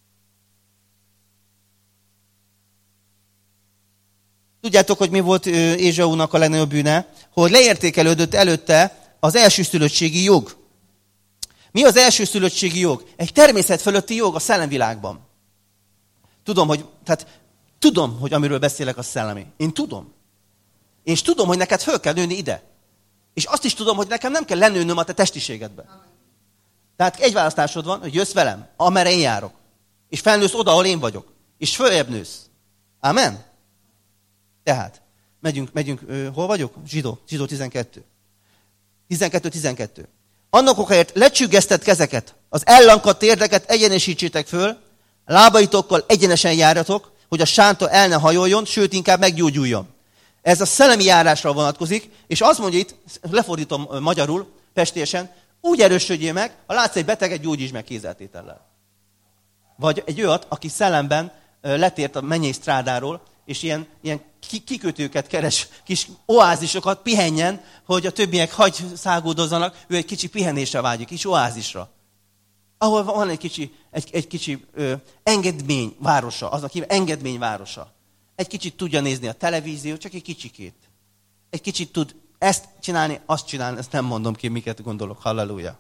Tudjátok, hogy mi volt Ézsaúnak a legnagyobb bűne? Hogy leértékelődött előtte az elsőszülöttségi jog. Mi az elsőszülöttségi jog? Egy természet fölötti jog a szellemvilágban. Tudom, hogy, tehát, tudom, hogy amiről beszélek, az szellemi. Én tudom. És tudom, hogy neked föl kell nőni ide. És azt is tudom, hogy nekem nem kell lenőnöm a te testiségedbe. Tehát egy választásod van, hogy jössz velem, amerre én járok. És felnősz oda, ahol én vagyok. És följebb nősz. Amen? Tehát, megyünk, megyünk, ö, hol vagyok? Zsidó, Zsidó tizenkettő. tizenkettő tizenkettő. Annak okáért lecsüggesztett kezeket, az ellankadt térdeket egyenesítsétek föl, lábaitokkal egyenesen járjatok, hogy a sánta el ne hajoljon, sőt inkább meggyógyuljon. Ez a szellemi járásra vonatkozik, és azt mondja itt, lefordítom magyarul, pestésen, úgy erősödjél meg, ha látsz egy beteget, gyógyítsd meg kézzeltétellel. Vagy egy olyat, aki szellemben letért a mennyei strádáról, és ilyen, ilyen kikötőket keres, kis oázisokat, pihenjen, hogy a többiek hagy szágódozzanak, ő egy kicsi pihenésre vágyik, kis oázisra. Ahol van egy kicsi, egy, egy kicsi ö, engedményvárosa, az, aki engedményvárosa. Egy kicsit tudja nézni a televíziót, csak egy kicsikét. Egy kicsit tud ezt csinálni, azt csinálni, ezt nem mondom ki, miket gondolok, halleluja.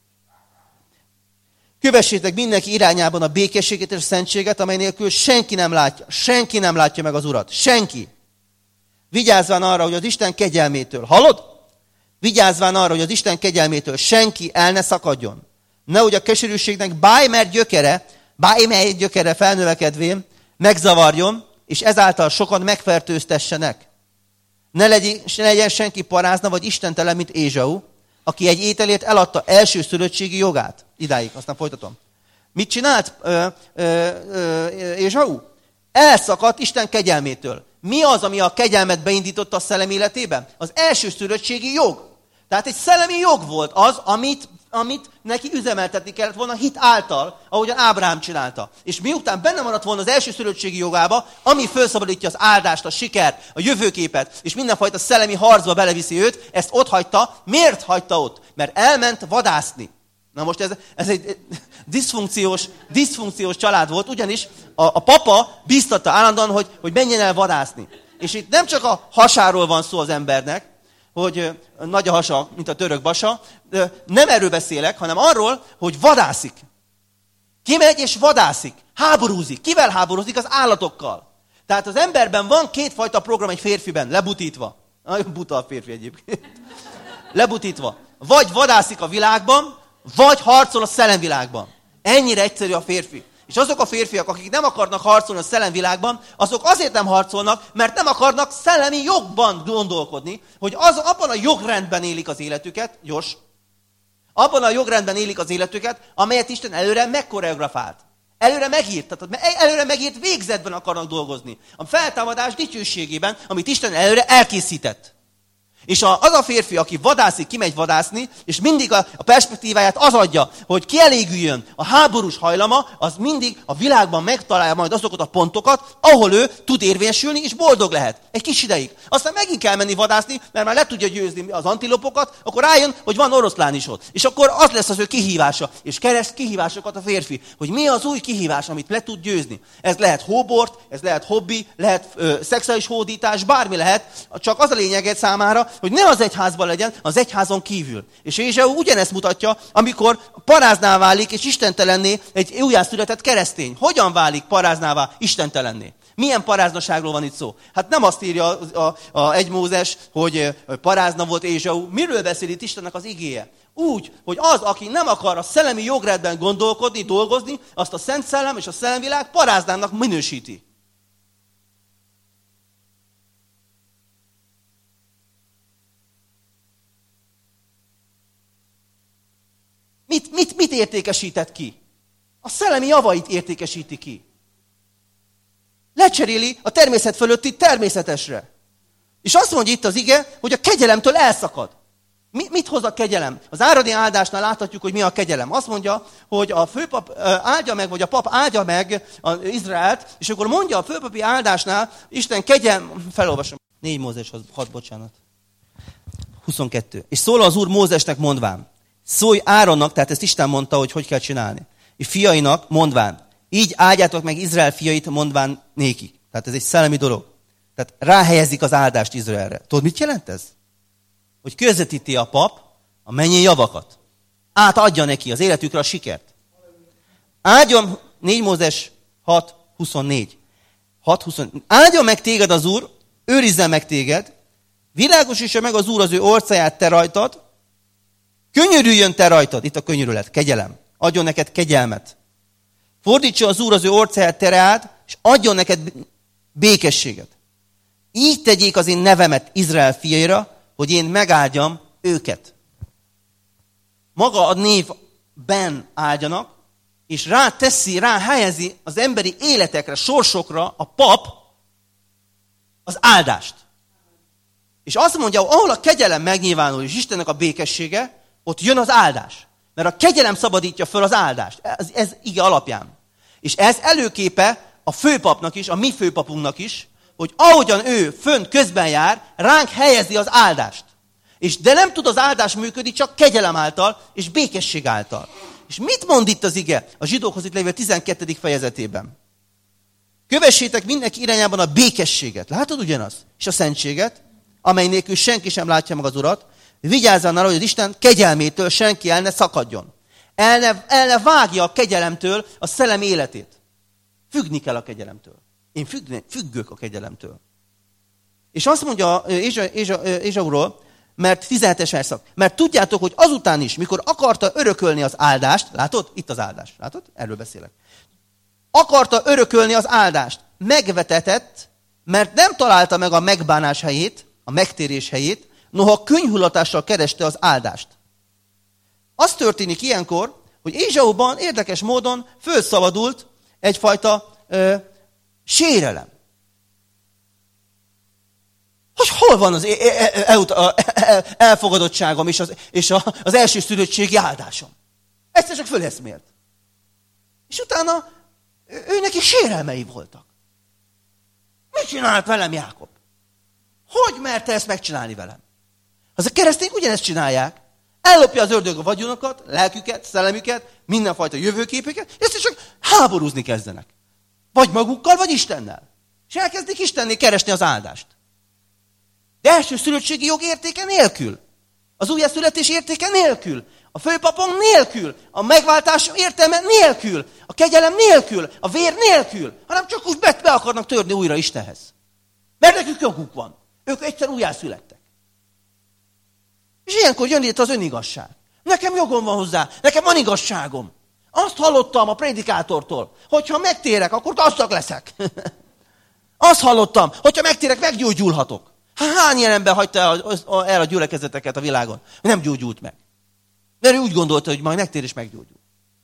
Kövessétek mindenki irányában a békességet és a szentséget, amely nélkül senki nem látja, senki nem látja meg az Urat. Senki. Vigyázzván arra, hogy az Isten kegyelmétől, hallod? Vigyázzván arra, hogy az Isten kegyelmétől senki el ne szakadjon. Nehogy a keserűségnek bármely gyökere, bármely gyökere felnövekedvén megzavarjon, és ezáltal sokan megfertőztessenek. Ne legyen, ne legyen senki parázna, vagy istentelen, mint Ézsau, aki egy ételért eladta elsőszülöttségi jogát. Idáig, aztán folytatom. Mit csinált ö, ö, ö, Ézsau? Elszakadt Isten kegyelmétől. Mi az, ami a kegyelmet beindította a szellem életében? Az elsőszülöttségi jog. Tehát egy szellemi jog volt az, amit, amit neki üzemeltetni kellett volna hit által, ahogyan Ábrahám csinálta. És miután benne maradt volna az elsőszülöttségi jogába, ami felszabadítja az áldást, a sikert, a jövőképet, és mindenfajta szellemi harcba beleviszi őt, ezt ott hagyta. Miért hagyta ott? Mert elment vadászni. Na most ez, ez egy diszfunkciós, diszfunkciós család volt, ugyanis a, a papa bíztatta állandóan, hogy, hogy menjen el vadászni. És itt nem csak a hasáról van szó az embernek, hogy nagy a hasa, mint a török basa, nem erről beszélek, hanem arról, hogy vadászik. Kimegy és vadászik, háborúzik. Kivel háborúzik? Az állatokkal. Tehát az emberben van kétfajta program egy férfiben, lebutítva. Nagyon buta a férfi egyébként. lebutítva. Vagy vadászik a világban, vagy harcol a szellemvilágban. Ennyire egyszerű a férfi. És azok a férfiak, akik nem akarnak harcolni a szellemvilágban, azok azért nem harcolnak, mert nem akarnak szellemi jogban gondolkodni, hogy az, abban a jogrendben élik az életüket, gyors, abban a jogrendben élik az életüket, amelyet Isten előre megkoreografált. Előre megírt, tehát előre megírt végzetben akarnak dolgozni. A feltámadás dicsőségében, amit Isten előre elkészített. És az a férfi, aki vadászik, kimegy vadászni, és mindig a, a perspektíváját az adja, hogy kielégüljön a háborús hajlama, az mindig a világban megtalálja majd azokat a pontokat, ahol ő tud érvényesülni, és boldog lehet. Egy kis ideig. Aztán megint kell menni vadászni, mert már le tudja győzni az antilopokat, akkor rájön, hogy van oroszlán is ott. És akkor az lesz az ő kihívása. És kereszt kihívásokat a férfi, hogy mi az új kihívás, amit le tud győzni. Ez lehet hóbort, ez lehet hobbi, lehet ö, szexuális hódítás, bármi lehet, csak az a lényeg számára, hogy ne az egyházban legyen, az egyházon kívül. És Ézsau ugyanezt mutatja, amikor parázná válik és istentelenné egy újjászületett keresztény. Hogyan válik paráznává istentelenné? Milyen paráznaságról van itt szó? Hát nem azt írja a, a, a egy Mózes, hogy parázna volt Ézsau. Miről beszél itt Istennek az igéje? Úgy, hogy az, aki nem akar a szellemi jogrendben gondolkodni, dolgozni, azt a Szent Szellem és a szellemvilág paráznának minősíti. Mit, mit, mit értékesített ki? A szellemi javait értékesíti ki. Lecseréli a természet fölötti természetesre. És azt mondja itt az ige, hogy a kegyelemtől elszakad. Mi, mit hoz a kegyelem? Az áradi áldásnál láthatjuk, hogy mi a kegyelem. Azt mondja, hogy a főpap áldja meg, vagy a pap áldja meg az Izraelt, és akkor mondja a főpapi áldásnál, Isten kegyelem, felolvasom. négy Mózes hat, bocsánat. huszonkettő. És szól az Úr Mózesnek mondván, szólj Áronnak, tehát ezt Isten mondta, hogy hogy kell csinálni. És fiainak mondván, így áldjátok meg Izrael fiait, mondván nékik. Tehát ez egy szellemi dolog. Tehát ráhelyezik az áldást Izraelre. Tudod, mit jelent ez? Hogy közvetíti a pap a mennyi javakat. Átadja neki az életükre a sikert. Áldjon, négy Mózes hat huszonnégy. hat huszonnégy. Áldjon meg téged az Úr, őrizzen meg téged, világosítsa meg az Úr az ő orcáját te rajtad, könyörüljön te rajtad, itt a könyörület, kegyelem. Adjon neked kegyelmet. Fordítsa az Úr az ő orcáját te reád, és adjon neked békességet. Így tegyék az én nevemet Izrael fiaira, hogy én megáldjam őket. Maga a névben áldjanak, és rá teszi, rá helyezi az emberi életekre, sorsokra a pap az áldást. És azt mondja, ahol a kegyelem megnyilvánul, és Istennek a békessége, ott jön az áldás. Mert a kegyelem szabadítja föl az áldást. Ez, ez ige alapján. És ez előképe a főpapnak is, a mi főpapunknak is, hogy ahogyan ő fönt közben jár, ránk helyezi az áldást. És de nem tud az áldás működni csak kegyelem által és békesség által. És mit mond itt az ige a zsidókhoz itt levél tizenkettedik fejezetében? Kövessétek mindenki irányában a békességet. Látod ugyanaz? És a szentséget, amely nélkül senki sem látja meg az Urat. Vigyázzál arra, hogy az Isten kegyelmétől senki el ne szakadjon. El ne, el ne vágja a kegyelemtől a szellem életét. Függni kell a kegyelemtől. Én függni, függök a kegyelemtől. És azt mondja Ézsauról, mert tizenhetes verszak, mert tudjátok, hogy azután is, mikor akarta örökölni az áldást, látod? Itt az áldás, látod? Erről beszélek. Akarta örökölni az áldást, megvetetett, mert nem találta meg a megbánás helyét, a megtérés helyét, noha könnyhulatással kereste az áldást. Az történik ilyenkor, hogy Ézsauban érdekes módon fölszabadult egyfajta ö, sérelem. Hogy hol van az elfogadottságom és az, és az első szülöttségi áldásom? Egyszer csak föleszmélt. És utána ő neki sérelmei voltak. Mit csinált velem Jákob? Hogy merte ezt megcsinálni velem? Az a keresztények ugyanezt csinálják. Ellopja az ördög a vagyonokat, lelküket, szellemüket, mindenfajta jövőképüket, és ezt csak háborúzni kezdenek. Vagy magukkal, vagy Istennel. És elkezdik Istenné keresni az áldást. De első szülöttségi jog értéke nélkül. Az újjászületés értéke nélkül. A főpapon nélkül. A megváltás értelme nélkül. A kegyelem nélkül. A vér nélkül. Hanem csak úgy be, be akarnak törni újra Istenhez. Mert nekük joguk van. Ők egyszer újjászülettek. És ilyenkor jön itt az önigazság. Nekem jogom van hozzá, nekem van igazságom. Azt hallottam a prédikátortól, hogy ha megtérek, akkor gazdag leszek. Azt hallottam, hogyha megtérek, meggyógyulhatok. Hány ilyen ember hagyta el a gyülekezeteket a világon? Nem gyógyult meg. Mert ő úgy gondolta, hogy majd megtér és meggyógyul.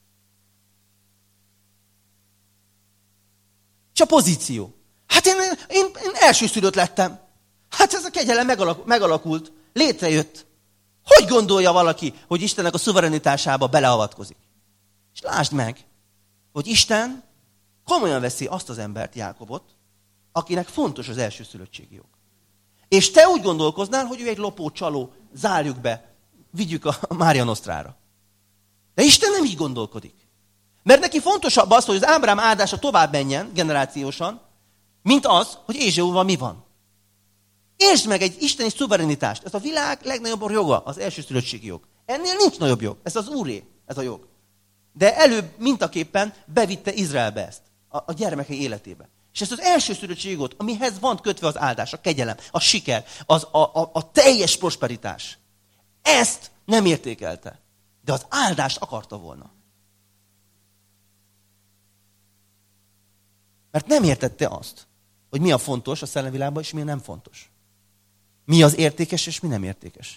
És a pozíció. Hát én, én, én elsőszülött lettem. Hát ez a kegyelem megalakult, megalakult, létrejött. Hogy gondolja valaki, hogy Istennek a szuverenitásába beleavatkozik? És lásd meg, hogy Isten komolyan veszi azt az embert, Jákobot, akinek fontos az elsőszülöttségi jog. És te úgy gondolkoznál, hogy ő egy lopó, csaló, zárjuk be, vigyük a Mária Nostrára. De Isten nem így gondolkodik. Mert neki fontosabb az, hogy az Ábrahám áldása tovább menjen generációsan, mint az, hogy Ézsauval mi van. Értsd meg egy isteni szuverenitást. Ez a világ legnagyobb joga, az elsőszülöttségi jog. Ennél nincs nagyobb jog. Ez az Úré, ez a jog. De előbb mintaképpen bevitte Izraelbe ezt, a, a gyermekei életébe. És ezt az elsőszülöttségi jogot, amihez van kötve az áldás, a kegyelem, a siker, az, a, a, a teljes prosperitás. Ezt nem értékelte. De az áldást akarta volna. Mert nem értette azt, hogy mi a fontos a szellemvilágban, és mi nem fontos. Mi az értékes, és mi nem értékes.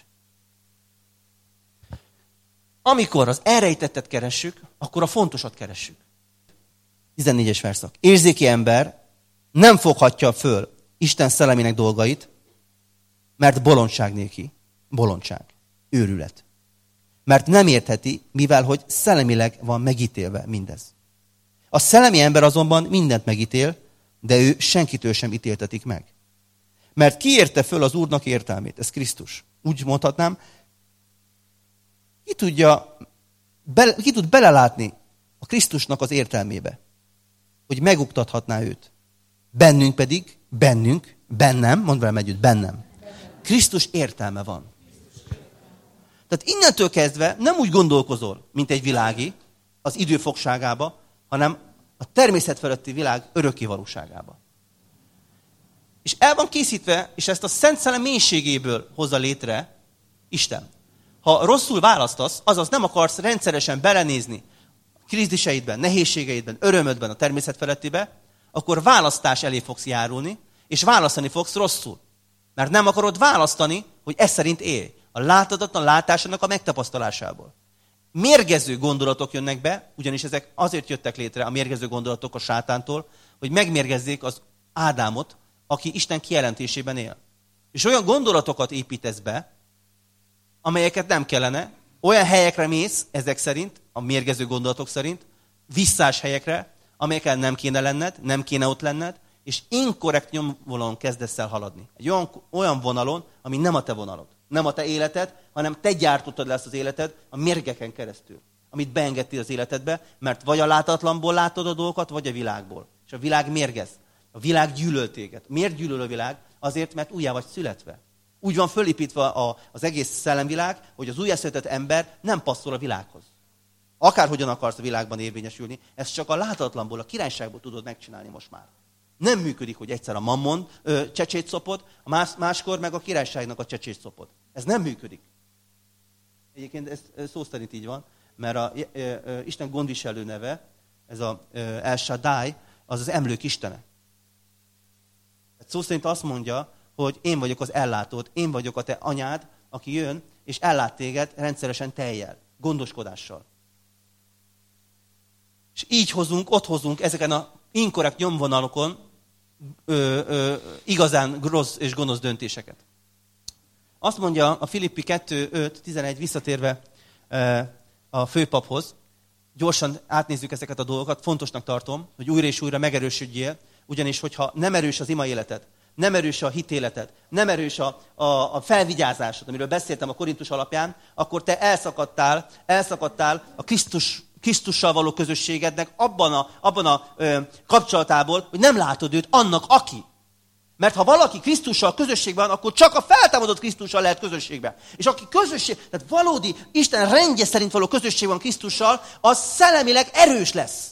Amikor az elrejtettet keressük, akkor a fontosat keressük. tizennégyes verszak. Érzéki ember nem foghatja föl Isten szellemének dolgait, mert bolondság néki. Bolondság. Őrület. Mert nem értheti, mivel hogy szellemileg van megítélve mindez. A szellemi ember azonban mindent megítél, de ő senkitől sem ítéltetik meg. Mert ki érte föl az Úrnak értelmét? Ez Krisztus. Úgy mondhatnám, ki tudja, be, ki tud belelátni a Krisztusnak az értelmébe, hogy megoktathatná őt. Bennünk pedig, bennünk, bennem, mondd velem együtt, bennem. Krisztus értelme van. Tehát innentől kezdve nem úgy gondolkozol, mint egy világi, az idő fogságába, hanem a természet feletti világ örökké valóságába. És el van készítve, és ezt a Szent Szellem mélységéből hozza létre Isten. Ha rosszul választasz, azaz nem akarsz rendszeresen belenézni kríziseidben, nehézségeidben, örömödben, a természet felettibe, akkor választás elé fogsz járulni, és választani fogsz rosszul. Mert nem akarod választani, hogy ez szerint élj. A láthatatlan látásának a megtapasztalásából. Mérgező gondolatok jönnek be, ugyanis ezek azért jöttek létre, a mérgező gondolatok a sátántól, hogy megmérgezzék az Ádámot, aki Isten kijelentésében él. És olyan gondolatokat építesz be, amelyeket nem kellene, olyan helyekre mész, ezek szerint, a mérgező gondolatok szerint, visszás helyekre, amelyeken nem kéne lenned, nem kéne ott lenned, és inkorrekt nyomvonalon kezdesz el haladni. Egy olyan, olyan vonalon, ami nem a te vonalod. Nem a te életed, hanem te gyártottad le ezt az életed a mérgeken keresztül. Amit beengedtél az életedbe, mert vagy a látatlanból látod a dolgokat, vagy a világból. És a világ mérgez. A világ gyűlöl téged. Miért gyűlöl a világ? Azért, mert újjá vagy születve. Úgy van fölépítve a, az egész szellemvilág, hogy az újjászületett ember nem passzol a világhoz. Akárhogyan akarsz a világban érvényesülni, ezt csak a látatlanból, a királyságból tudod megcsinálni most már. Nem működik, hogy egyszer a mammon ö, csecsét szopod, a más, máskor meg a királyságnak a csecsét szopod. Ez nem működik. Egyébként ez szó szerint így van, mert a ö, ö, Isten gondviselő neve, ez a ö, El Shaddai, az az emlők istene. Szó szerint azt mondja, hogy én vagyok az ellátód, én vagyok a te anyád, aki jön, és ellát téged rendszeresen tejjel, gondoskodással. És így hozunk, ott hozunk ezeken a inkorrekt nyomvonalokon ö, ö, igazán rossz és gonosz döntéseket. Azt mondja a Filippi kettő öt tizenegy visszatérve ö, a főpaphoz, gyorsan átnézzük ezeket a dolgokat, fontosnak tartom, hogy újra és újra megerősödjél, ugyanis hogyha nem erős az ima életed, nem erős a hitéleted, nem erős a, a, a felvigyázásod, amiről beszéltem a Korintus alapján, akkor te elszakadtál, elszakadtál a Krisztus, Krisztussal való közösségednek abban a, abban a ö, kapcsolatából, hogy nem látod őt annak, aki. Mert ha valaki Krisztussal közösségben van, akkor csak a feltámadott Krisztussal lehet közösségben. És aki közösség, tehát valódi Isten rendje szerint való közösség van Krisztussal, az szellemileg erős lesz.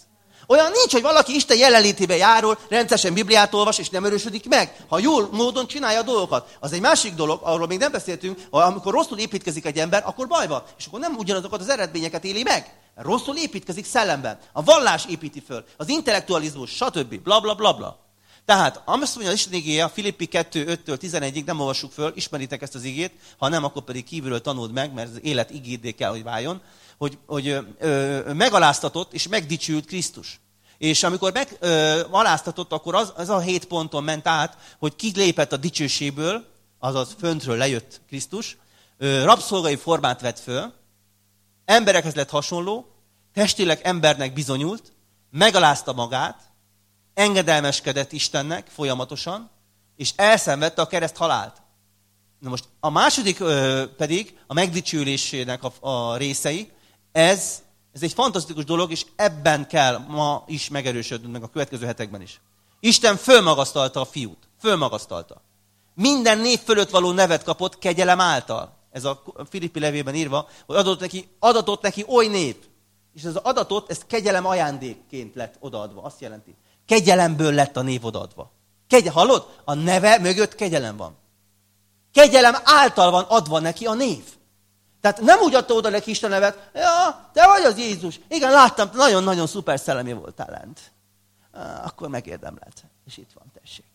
Olyan nincs, hogy valaki Isten jelenlétébe járul, rendszeresen Bibliát olvas, és nem erősödik meg. Ha jól módon csinálja a dolgokat. Az egy másik dolog, arról még nem beszéltünk, amikor rosszul építkezik egy ember, akkor baj van. És akkor nem ugyanazokat az eredményeket éli meg. Rosszul építkezik szellemben. A vallás építi föl, az intellektualizmus, stb. Bla, bla, bla, bla. Tehát, azt mondja az Isten igéje, a Filippi kettő öttől tizenegyig, nem olvassuk föl, ismeritek ezt az igét, ha nem, akkor pedig kívülről tanuld meg, mert az élet igéddé kell, hogy váljon, hogy, hogy ö, ö, megaláztatott és megdicsült Krisztus. És amikor megaláztatott, akkor az, az a hét ponton ment át, hogy kilépett a dicsőségből, azaz föntről lejött Krisztus, ö, rabszolgai formát vett föl, emberekhez lett hasonló, testileg embernek bizonyult, megalázta magát, engedelmeskedett Istennek folyamatosan, és elszenvedte a kereszt halált. Na most a második ö, pedig a megdicsülésének a, a részei, ez, ez egy fantasztikus dolog, és ebben kell ma is megerősödnünk, meg a következő hetekben is. Isten fölmagasztalta a fiút. Fölmagasztalta. Minden név fölött való nevet kapott kegyelem által. Ez a Filippi levélben írva, hogy adatott neki, adatott neki oly név. És ez az adatot, ez kegyelem ajándékként lett odaadva. Azt jelenti. Kegyelemből lett a név odaadva. Kegy, hallod? A neve mögött kegyelem van. Kegyelem által van adva neki a név. Tehát nem úgy adta oda neki Isten nevet, ja, te vagy az Jézus. Igen, láttam, nagyon-nagyon szuper szellemi voltál lent. Akkor megérdemled. És itt van, tessék.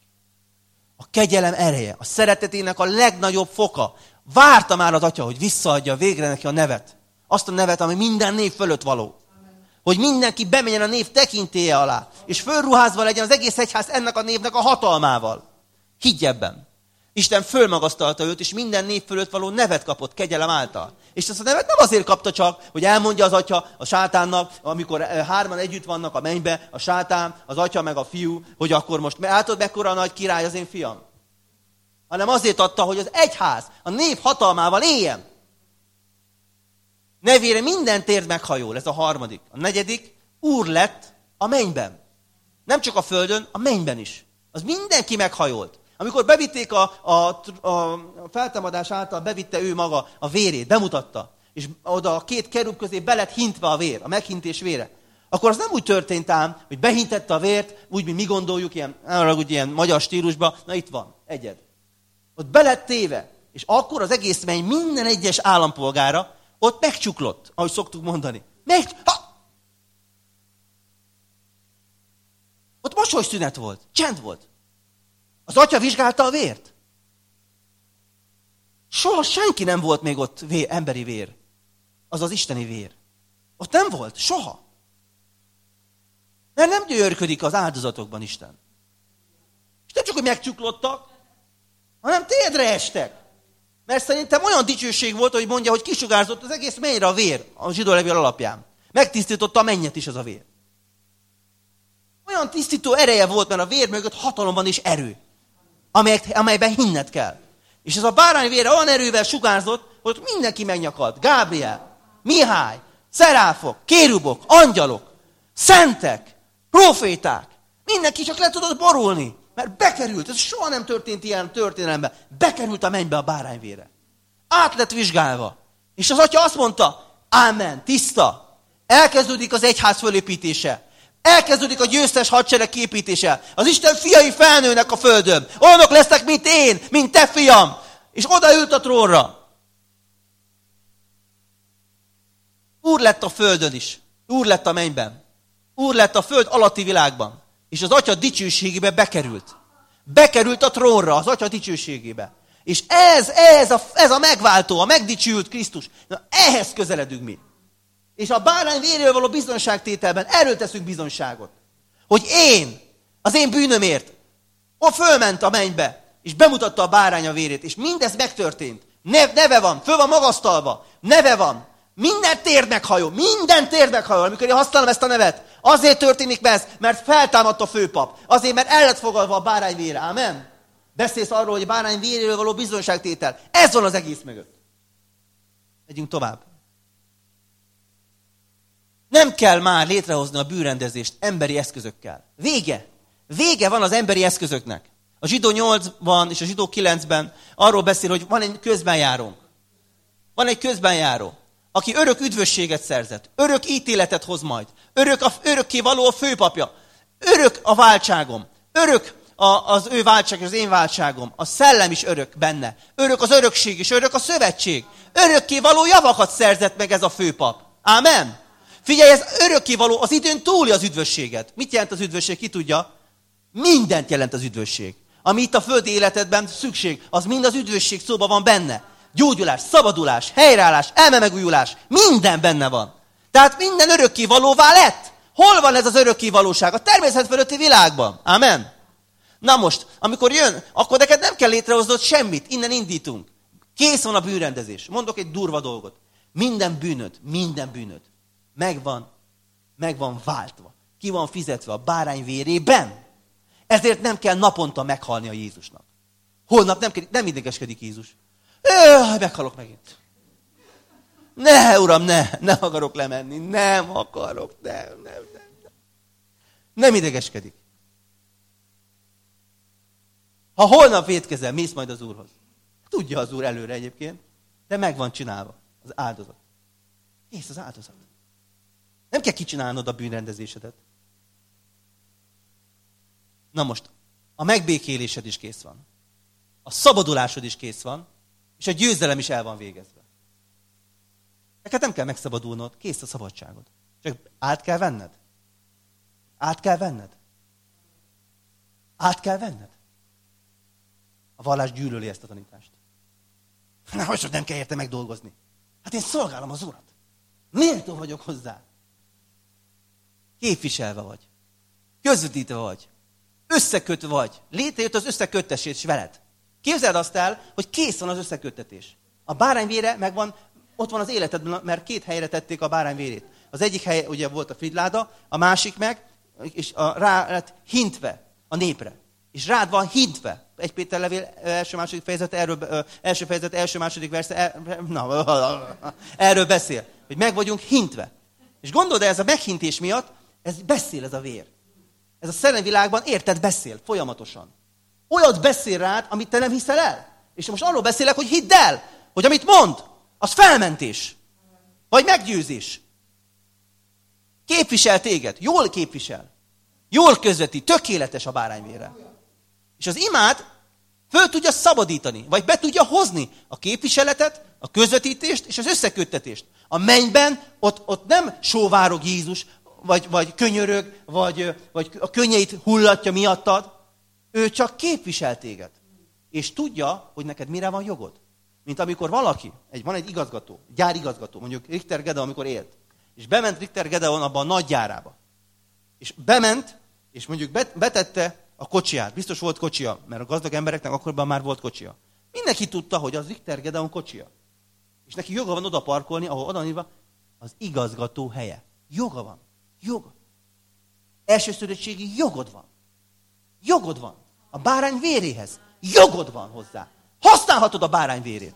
A kegyelem ereje, a szeretetének a legnagyobb foka. Várta már az atya, hogy visszaadja végre neki a nevet. Azt a nevet, ami minden név fölött való. Hogy mindenki bemenjen a név tekintélye alá. És fölruházva legyen az egész egyház ennek a névnek a hatalmával. Higgy ebben. Isten fölmagasztalta őt, és minden név fölött való nevet kapott kegyelem által. És ezt a nevet nem azért kapta csak, hogy elmondja az atya a sátánnak, amikor hárman együtt vannak a mennybe, a sátán, az atya meg a fiú, hogy akkor most látod, mekkora nagy király az én fiam. Hanem azért adta, hogy az egyház a név hatalmával éljen. Nevére minden térd meghajol, ez a harmadik. A negyedik, úr lett a mennyben. Nem csak a földön, a mennyben is. Az mindenki meghajolt. Amikor bevitték a, a, a feltámadás által, bevitte ő maga a vérét, bemutatta, és oda a két kerub közé be lett hintve a vér, a meghintés vére, akkor az nem úgy történt ám, hogy behintette a vért, úgy, mint mi gondoljuk, ilyen, úgy, ilyen magyar stílusban, na itt van, egyed. Ott be lett téve, és akkor az egész menny minden egyes állampolgára ott megcsuklott, ahogy szoktuk mondani. Meg... Ha! Ott mosolyszünet volt, csend volt. Az atya vizsgálta a vért. Soha senki nem volt még ott vér, emberi vér. Az az isteni vér. Ott nem volt, soha. Mert nem gyönyörködik az áldozatokban Isten. És nem csak, hogy megcsuklottak, hanem térdre estek. Mert szerintem olyan dicsőség volt, hogy mondja, hogy kisugárzott az egész mennyre a vér a zsidó levél alapján. Megtisztította a mennyet is az a vér. Olyan tisztító ereje volt, mert a vér mögött hatalom van és erő, amelyben hinned kell. És ez a bárány vére olyan erővel sugárzott, hogy mindenki megnyakalt. Gábriel, Mihály, szeráfok, kérubok, angyalok, szentek, proféták. Mindenki csak le tudott borulni, mert bekerült, ez soha nem történt ilyen történelemben, bekerült a mennybe a bárány vére. Át lett vizsgálva. És az atya azt mondta, ámen, tiszta, elkezdődik az egyház fölépítése. Elkezdődik a győztes hadsereg képítése. Az Isten fiai felnőnek a földön. Olyanok lesznek, mint én, mint te fiam. És odaült a trónra. Úr lett a földön is. Úr lett a mennyben. Úr lett a föld alatti világban. És az atya dicsőségébe bekerült. Bekerült a trónra, az atya dicsőségébe. És ez, ez a, ez a megváltó, a megdicsült Krisztus. Na, ehhez közeledünk mi. És a bárány vérével való bizonságtételben erről teszünk bizonságot. Hogy én, az én bűnömért, ott fölment a mennybe, és bemutatta a bárány a vérét, és mindez megtörtént. Nev, neve van, föl van magasztalva, neve van. Minden térd meghajol, minden térd meghajol, amikor én használom ezt a nevet. Azért történik ez, mert feltámadt a főpap. Azért, mert el lett fogadva a bárány vére. Amen. Beszélsz arról, hogy a bárány véréről való bizonságtétel. Ez van az egész mögött. Megyünk tovább. Nem kell már létrehozni a bűnrendezést emberi eszközökkel. Vége. Vége van az emberi eszközöknek. A zsidó nyolcban és a zsidó kilencben arról beszél, hogy van egy közbenjárónk. Van egy közbenjáró. aki örök üdvösséget szerzett, örök ítéletet hoz majd, örök a, örökké való a főpapja, örök a váltságom, örök a, az ő váltság, az én váltságom, a szellem is örök benne, örök az örökség is, örök a szövetség, örökké való javakat szerzett meg ez a főpap. Ámen? Figyelj, ez örökké való, az időn túli az üdvösséget. Mit jelent az üdvösség? Ki tudja? Mindent jelent az üdvösség. Ami itt a földi életedben szükség, az mind az üdvösség szóban van benne. Gyógyulás, szabadulás, helyreállás, elmemegújulás, minden benne van. Tehát minden örökké valóvá lett. Hol van ez az örökké valóság? A természet fölötti világban. Amen. Na most, amikor jön, akkor neked nem kell létrehoznod semmit. Innen indítunk. Kész van a bűnrendezés. Mondok egy durva dolgot. Minden bűnöd, minden bűnöd megvan, megvan váltva. Ki van fizetve a bárány vérében. Ezért nem kell naponta meghalni a Jézusnak. Holnap nem, nem idegeskedik Jézus. Öh, meghalok megint. Ne, Uram, ne, nem akarok lemenni, nem akarok, nem, nem, nem. Nem, nem idegeskedik. Ha holnap vétkezel, mész majd az Úrhoz. Tudja az Úr előre egyébként, de meg van csinálva az áldozat. Kész az áldozat. Nem kell kicsinálnod a bűnrendezésedet. Na most, a megbékélésed is kész van. A szabadulásod is kész van, és a győzelem is el van végezve. Neked nem kell megszabadulnod, kész a szabadságod. Csak át kell venned. Át kell venned. Át kell venned. A vallás gyűlöli ezt a tanítást. Na, hogy nem kell érte megdolgozni. Hát én szolgálom az Urat. Méltó vagyok hozzá. Képviselve vagy. Közvetítve vagy. Összekötve vagy. Létrejött az összeköttetés veled. Képzeld azt el, hogy kész van az összeköttetés. A bárányvére megvan, ott van az életedben, mert két helyre tették a bárányvérét. Az egyik hely ugye volt a frigyláda, a másik meg, és a, rá lett hintve a népre. És rád van hintve. Egy Péter levél első-második fejezet, erről, első fejezet, első-második verse, er, na, erről beszél, hogy meg vagyunk hintve. És gondold, ez a meghintés miatt, ez beszél ez a vér. Ez a szellemvilágban érted beszél folyamatosan. Olyat beszél rád, amit te nem hiszel el. És most arról beszélek, hogy hidd el, hogy amit mond, az felmentés. Vagy meggyőzés. Képvisel téged. Jól képvisel. Jól közvetít. Tökéletes a bárányvére. És az imát föl tudja szabadítani. Vagy be tudja hozni a képviseletet, a közvetítést és az összeköttetést. A mennyben ott, ott nem sóvárog Jézus, vagy, vagy könyörög, vagy, vagy a könnyeit hullatja miattad. Ő csak képvisel téged. És tudja, hogy neked mire van jogod. Mint amikor valaki, egy, van egy igazgató, gyárigazgató, mondjuk Richter Gedeon, amikor élt. És bement Richter Gedeon abban a nagy gyárába. És bement, és mondjuk betette a kocsiját. Biztos volt kocsija, mert a gazdag embereknek akkorban már volt kocsija. Mindenki tudta, hogy az Richter Gedeon kocsija. És neki joga van oda parkolni, ahol oda írva az igazgató helye. Joga van. Joga. Elsőszülöttségi jogod van. Jogod van. A bárány véréhez. Jogod van hozzá. Használhatod a bárány vérét.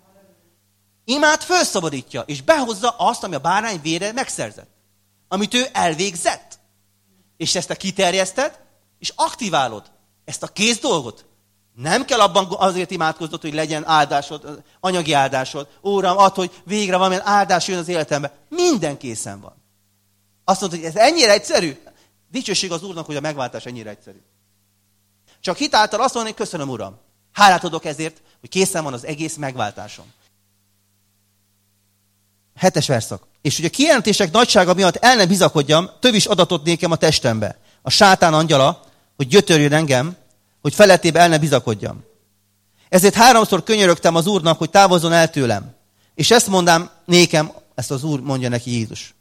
Imád felszabadítja, és behozza azt, ami a bárány vére megszerzett. Amit ő elvégzett. És ezt te kiterjeszted, és aktiválod ezt a kész dolgot. Nem kell abban azért imádkoznod, hogy legyen áldásod, anyagi áldásod. Óram, add, hogy végre valamilyen áldás jön az életembe. Minden készen van. Azt mondod, hogy ez ennyire egyszerű? Dicsőség az Úrnak, hogy a megváltás ennyire egyszerű. Csak hitáltal azt mondani, hogy köszönöm, Uram. Hálát adok ezért, hogy készen van az egész megváltásom. Hetes verszak. És hogy a kijelentések nagysága miatt el ne bizakodjam, tövis adatot nékem a testembe. A sátán angyala, hogy gyötörjön engem, hogy felettébe el ne bizakodjam. Ezért háromszor könyörögtem az Úrnak, hogy távozzon el tőlem. És ezt mondám nékem, ezt az Úr mondja neki Jézus.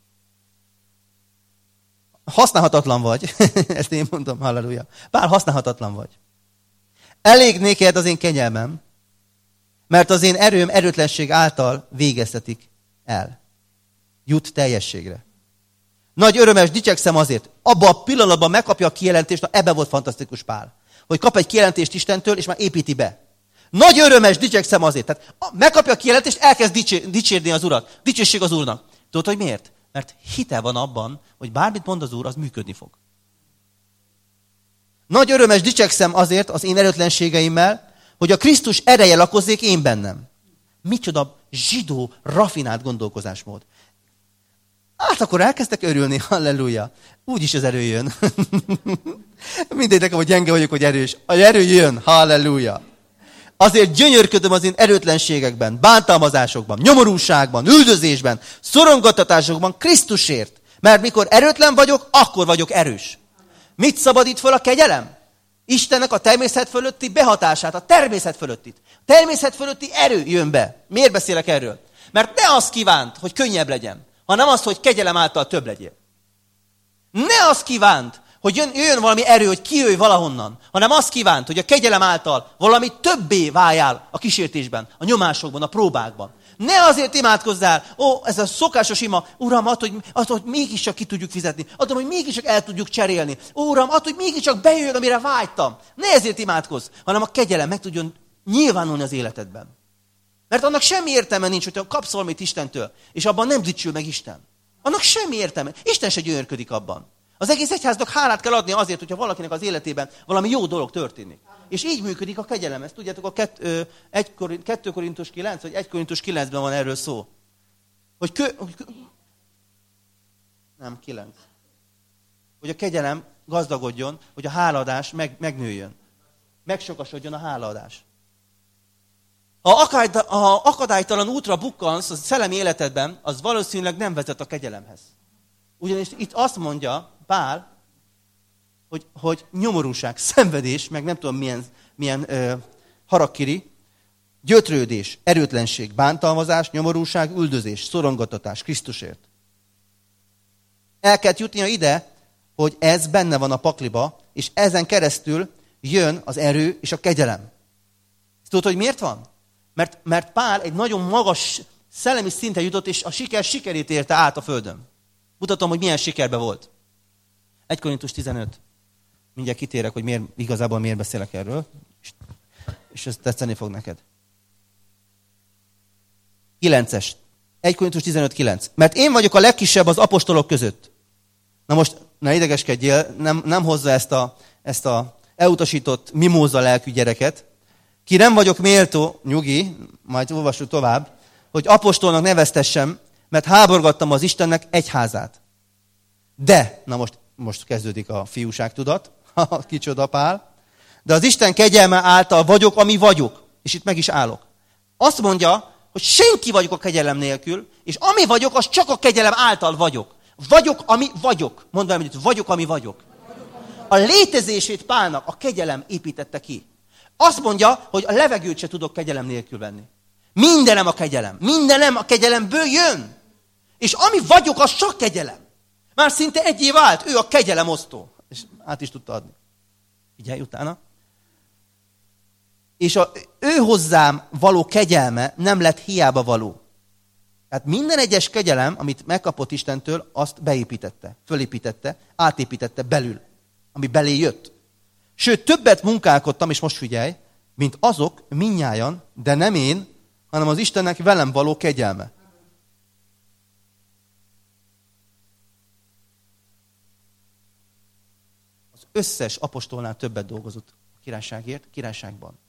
Használhatatlan vagy. Ezt én mondom, halleluja. Bár használhatatlan vagy. Elég néked az én kegyelmem, mert az én erőm erőtlenség által végeztetik el. Jut teljességre. Nagy örömes dicsekszem azért. Abban a pillanatban megkapja a kijelentést, na ebben volt fantasztikus Pál. Hogy kap egy kijelentést Istentől, és már építi be. Nagy örömes dicsekszem azért. Tehát megkapja a kijelentést, elkezd dicsé- dicsérni az Urat. Dicsőség az Úrnak. Tudod, hogy miért? Mert hite van abban, hogy bármit mond az Úr, az működni fog. Nagy örömes dicsekszem azért az én erőtlenségeimmel, hogy a Krisztus ereje lakozzék én bennem. Micsoda zsidó, rafinált gondolkozásmód. Hát akkor elkezdtek örülni, halleluja. Úgyis az erő jön. Mindegy nekem, hogy gyenge vagyok, hogy erős. Az erő jön, halleluja. Azért gyönyörködöm az én erőtlenségekben, bántalmazásokban, nyomorúságban, üldözésben, szorongattatásokban Krisztusért. Mert mikor erőtlen vagyok, akkor vagyok erős. Mit szabadít föl a kegyelem? Istennek a természet fölötti behatását, a természet fölöttit. A természet fölötti erő jön be. Miért beszélek erről? Mert ne azt kívánt, hogy könnyebb legyen, hanem azt, hogy kegyelem által több legyél. Ne azt kívánt, hogy jön, jöjjön valami erő, hogy kijöjj valahonnan, hanem azt kívánt, hogy a kegyelem által valami többé váljál a kísértésben, a nyomásokban, a próbákban. Ne azért imádkozzál, ó, ez a szokásos ima, Uram, add, hogy, add, hogy mégiscsak ki tudjuk fizetni, add, hogy mégiscsak el tudjuk cserélni, ó, Uram, add, hogy mégiscsak bejöjjön, amire vágytam. Ne ezért imádkozz, hanem a kegyelem meg tudjon nyilvánulni az életedben. Mert annak semmi értelme nincs, hogyha kapsz valamit Istentől, és abban nem dicsül meg Isten. Annak semmi értelme. Isten se gyönyörködik abban. Az egész egyháznak hálát kell adni azért, hogyha valakinek az életében valami jó dolog történik. És így működik a kegyelem. Ezt tudjátok, a kettő Korintus kilenc, vagy egy Korintus kilencben van erről szó. Hogy kö... Nem, kilenc. Hogy a kegyelem gazdagodjon, hogy a hálaadás meg, megnőjön. Megsokasodjon a hálaadás. Ha akadálytalan útra bukkansz a szellemi életedben, az valószínűleg nem vezet a kegyelemhez. Ugyanis itt azt mondja Pál, hogy, hogy nyomorúság, szenvedés, meg nem tudom milyen, milyen ö, harakiri, gyötrődés, erőtlenség, bántalmazás, nyomorúság, üldözés, szorongattatás Krisztusért. El kell jutnia ide, hogy ez benne van a pakliba, és ezen keresztül jön az erő és a kegyelem. Tudod, hogy miért van? Mert, mert Pál egy nagyon magas szellemi szinten jutott, és a siker sikerét érte át a földön. Mutatom, hogy milyen sikerben volt. egy Korintus tizenöt. Mindjárt kitérek, hogy miért, igazából miért beszélek erről. És, és ez tetszeni fog neked. kilences. egy Korintus tizenöt kilenc. Mert én vagyok a legkisebb az apostolok között. Na most, ne idegeskedjél, nem, nem hozza ezt a, ezt a elutasított mimóza lelkű gyereket. Ki nem vagyok méltó, nyugi, majd olvassuk tovább, hogy apostolnak neveztessem, mert háborgattam az Istennek egyházát. De, na most, most kezdődik a fiúságtudat, kicsoda Pál, de az Isten kegyelme által vagyok, ami vagyok. És itt meg is állok. Azt mondja, hogy senki vagyok a kegyelem nélkül, és ami vagyok, az csak a kegyelem által vagyok. Vagyok, ami vagyok. Mondd velem, hogy vagyok, ami vagyok. A létezését Pálnak a kegyelem építette ki. Azt mondja, hogy a levegőt se tudok kegyelem nélkül venni. Mindenem a kegyelem. Mindenem a kegyelemből jön. És ami vagyok, az csak kegyelem. Már szinte egy év állt, ő a kegyelem osztó. És át is tudta adni. Figyelj utána. És a, ő hozzám való kegyelme nem lett hiába való. Tehát minden egyes kegyelem, amit megkapott Istentől, azt beépítette, fölépítette, átépítette belül, ami belé jött. Sőt, többet munkálkodtam, és most figyelj, mint azok mindnyájan, de nem én, hanem az Istennek velem való kegyelme. Az összes apostolnál többet dolgozott a királyságért, királyságban.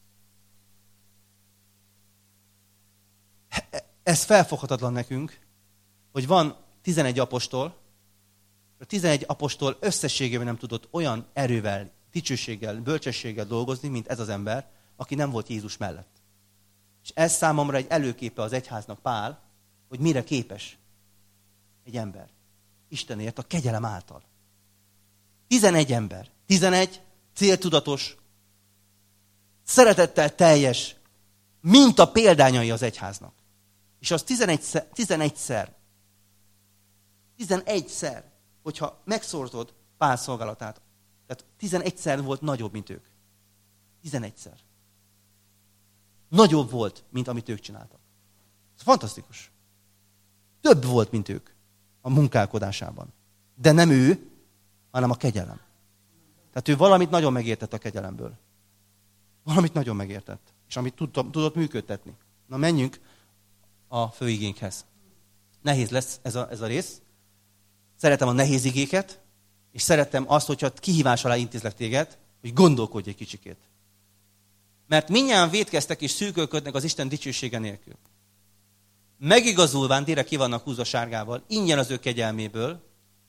Ez felfoghatatlan nekünk, hogy van tizenegy apostol, a tizenegy apostol összességében nem tudott olyan erővel, dicsőséggel, bölcsességgel dolgozni, mint ez az ember, aki nem volt Jézus mellett. És ez számomra egy előképe az egyháznak, Pál, hogy mire képes egy ember. Istenért a kegyelem által. tizenegy ember. tizenegy céltudatos, szeretettel teljes, mint a példányai az egyháznak. És az tizenegyszer, tizenegyszer, tizenegyszer, hogyha megszortod Pál szolgálatát, tehát tizenegyszer volt nagyobb, mint ők. tizenegyszer. Nagyobb volt, mint amit ők csináltak. Ez fantasztikus. Több volt, mint ők a munkálkodásában. De nem ő, hanem a kegyelem. Tehát ő valamit nagyon megértett a kegyelemből. Valamit nagyon megértett. És amit tudott, tudott működtetni. Na menjünk a főigénkhez. Nehéz lesz ez a, ez a rész. Szeretem a nehéz igéket, és szeretem azt, hogyha kihívás alá intézlek téged, hogy gondolkodj egy kicsikét. Mert mindnyájan vétkeztek és szűkölködnek az Isten dicsősége nélkül. Megigazulván, direkt ki vannak húzva sárgával, ingyen az ő kegyelméből.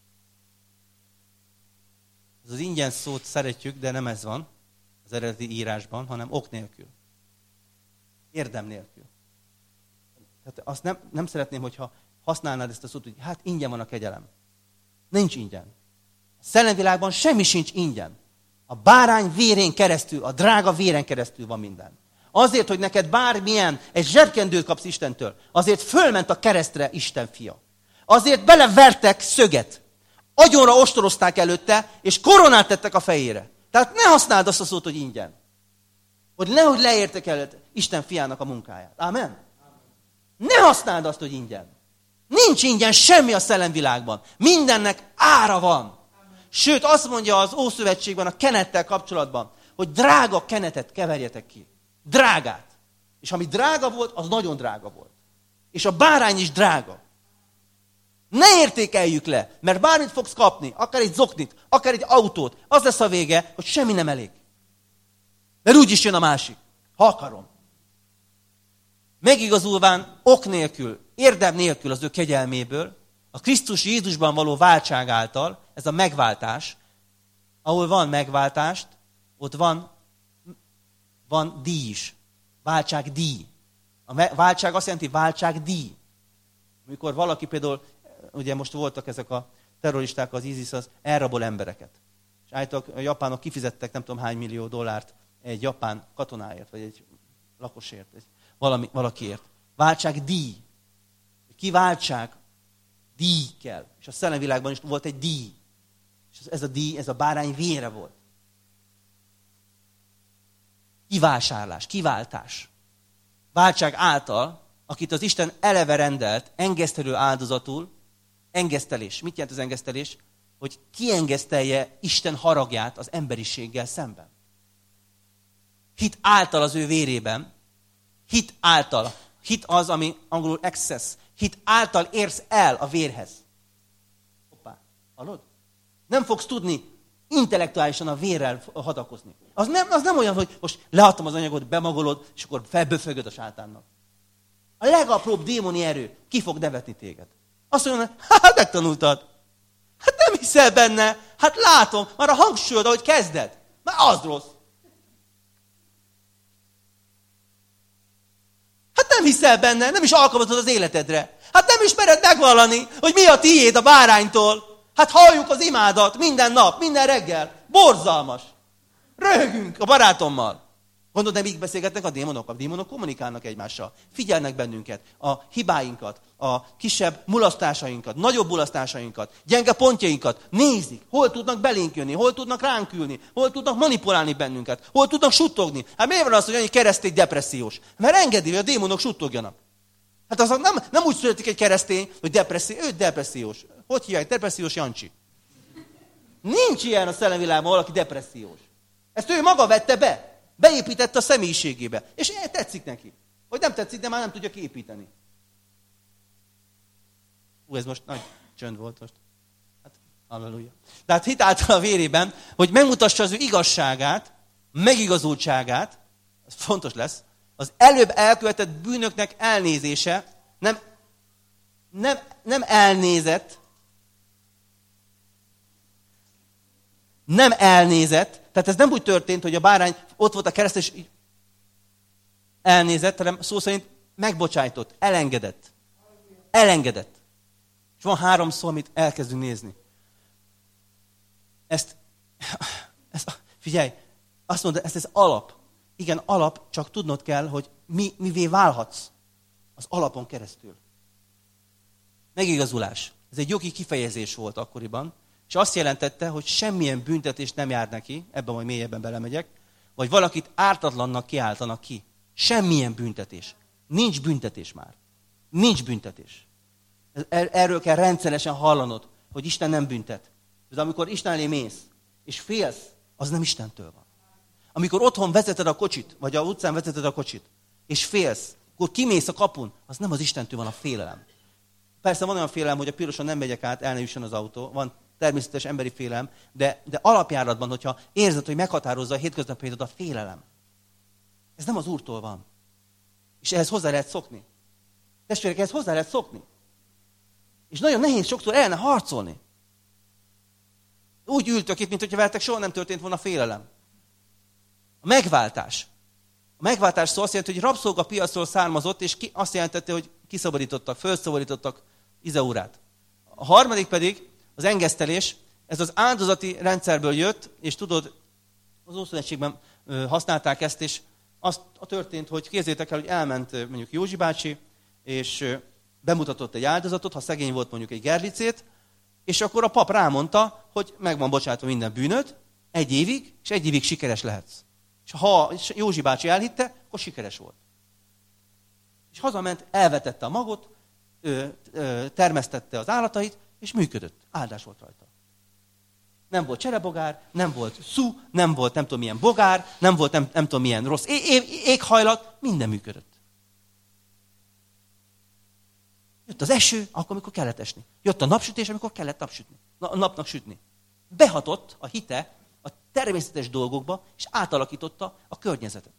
Ez az ingyen szót szeretjük, de nem ez van az eredeti írásban, hanem ok nélkül. Érdem nélkül. Tehát azt nem, nem szeretném, hogyha használnád ezt a szót, hogy hát ingyen van a kegyelem. Nincs ingyen. A szellemvilágban semmi sincs ingyen. A bárány vérén keresztül, a drága véren keresztül van minden. Azért, hogy neked bármilyen, egy zsebkendőt kapsz Istentől, azért fölment a keresztre Isten fia. Azért belevertek szöget. Agyonra ostorozták előtte, és koronát tettek a fejére. Tehát ne használd azt a szót, hogy ingyen. Hogy nehogy leértek előtt Isten fiának a munkáját. Amen? Ne használd azt, hogy ingyen. Nincs ingyen semmi a szellemvilágban. Mindennek ára van. Sőt, azt mondja az Ószövetségben a kenettel kapcsolatban, hogy drága kenetet keverjetek ki. Drágát. És ami drága volt, az nagyon drága volt. És a bárány is drága. Ne értékeljük le, mert bármit fogsz kapni, akár egy zoknit, akár egy autót, az lesz a vége, hogy semmi nem elég. Mert úgyis jön a másik, ha akarom. Megigazulván ok nélkül, érdem nélkül az ő kegyelméből, a Krisztus Jézusban való váltság által, ez a megváltás, ahol van megváltást, ott van, van díj is. Váltságdíj. A váltság azt jelenti váltságdíj. Amikor valaki például, ugye most voltak ezek a terroristák, az ISIS, az elrabol embereket. És állítólag a japánok kifizettek nem tudom hány millió dollárt egy japán katonáért, vagy egy lakosért, egy valami, valakiért. Váltságdíj. Ki váltság? Díj kell. És a szellemvilágban is volt egy díj. És ez a díj, ez a bárány vére volt. Kivásárlás, kiváltás. Váltság által, akit az Isten eleve rendelt, engesztelő áldozatul, engesztelés. Mit jelent az engesztelés? Hogy kiengesztelje Isten haragját az emberiséggel szemben. Hit által az ő vérében, hit által, hit az, ami angolul access, hit által érsz el a vérhez. Hoppá, hallod? Nem fogsz tudni intellektuálisan a vérrel hadakozni. Az nem, az nem olyan, hogy most leadtam az anyagot, bemagolod, és akkor felböfögöd a sátánnak. A legapróbb démoni erő ki fog nevetni téged. Azt mondja, hát megtanultad. Hát nem hiszel benne. Hát látom, már a hangsúlyod, ahogy kezded. Már az rossz. Hát nem hiszel benne, nem is alkalmazod az életedre. Hát nem ismered megvallani, hogy mi a tiéd a báránytól. Hát halljuk az imádat minden nap, minden reggel. Borzalmas. Röhögünk a barátommal. Gondolod, nem így beszélgetnek a démonok? A démonok kommunikálnak egymással. Figyelnek bennünket, a hibáinkat, a kisebb mulasztásainkat, nagyobb mulasztásainkat, gyenge pontjainkat nézik. Hol tudnak belénk jönni, hol tudnak ránk ülni, hol tudnak manipulálni bennünket, hol tudnak suttogni. Hát miért van az, hogy annyi keresztény depressziós? Mert engedi, hogy a démonok suttogjanak. Hát az nem, nem úgy születik egy keresztény, hogy depresszió, ő depressziós. Hogy hívják? Depressziós Jancsi. Nincs ilyen a szellemvilágban, valaki depressziós. Ezt ő maga vette be. Beépítette a személyiségébe. És tetszik neki. Vagy nem tetszik, de már nem tudja kiépíteni. Hú, ez most nagy csönd volt most. Hát, halleluja. De hát hit által a vérében, hogy megmutassa az ő igazságát, megigazultságát, ez fontos lesz, az előbb elkövetett bűnöknek elnézése, nem, nem, nem elnézett, nem elnézett, tehát ez nem úgy történt, hogy a bárány ott volt a kereszt, és elnézett, hanem szó szerint megbocsájtott, elengedett. Elengedett. És van három szó, amit elkezdünk nézni. Ezt, ezt figyelj, azt mondod, ez, ez alap. Igen, alap, csak tudnod kell, hogy mi, mivé válhatsz az alapon keresztül. Megigazulás. Ez egy jogi kifejezés volt akkoriban, és azt jelentette, hogy semmilyen büntetés nem jár neki, ebben majd mélyebben belemegyek, vagy valakit ártatlannak kiáltanak ki. Semmilyen büntetés. Nincs büntetés már. Nincs büntetés. Erről kell rendszeresen hallanod, hogy Isten nem büntet. De amikor Isten elé mész, és félsz, az nem Istentől van. Amikor otthon vezeted a kocsit, vagy a utcán vezeted a kocsit, és félsz, akkor kimész a kapun, az nem az Istentől van a félelem. Persze van olyan félelem, hogy a piroson nem megyek át, el ne jusson az autó. Van természetes emberi félelem, de, de alapjáratban, hogyha érzed, hogy meghatározza a hétköznapjaidat a félelem. Ez nem az Úrtól van. És ehhez hozzá lehet szokni. Testvérek, ehhez hozzá lehet szokni. És nagyon nehéz sokszor ellene harcolni. Úgy ültök itt, mint hogyha veletek soha nem történt volna félelem. A megváltás. A megváltás szó azt jelenti, hogy rabszolgapiacról származott, és ki, azt jelentette, hogy kiszabadítottak, felszabadítottak Izeurát. A harmadik pedig az engesztelés. Ez az áldozati rendszerből jött, és tudod, az Ószövetségben használták ezt, és az történt, hogy képzeljétek el, hogy elment mondjuk Józsi bácsi, és bemutatott egy áldozatot, ha szegény volt mondjuk egy gerlicét, és akkor a pap rámondta, hogy meg van bocsátva minden bűnöd, egy évig, és egy évig sikeres lehetsz. És ha Józsi bácsi elhitte, akkor sikeres volt. És hazament, elvetette a magot, termesztette az állatait, és működött. Áldás volt rajta. Nem volt cserebogár, nem volt szú, nem volt nem tudom milyen bogár, nem volt nem, nem tudom milyen rossz é- é- éghajlat, minden működött. Jött az eső, akkor, amikor kellett esni. Jött a napsütés, amikor kellett napsütni. A napnak sütni. Behatott a hite a természetes dolgokba, és átalakította a környezetet.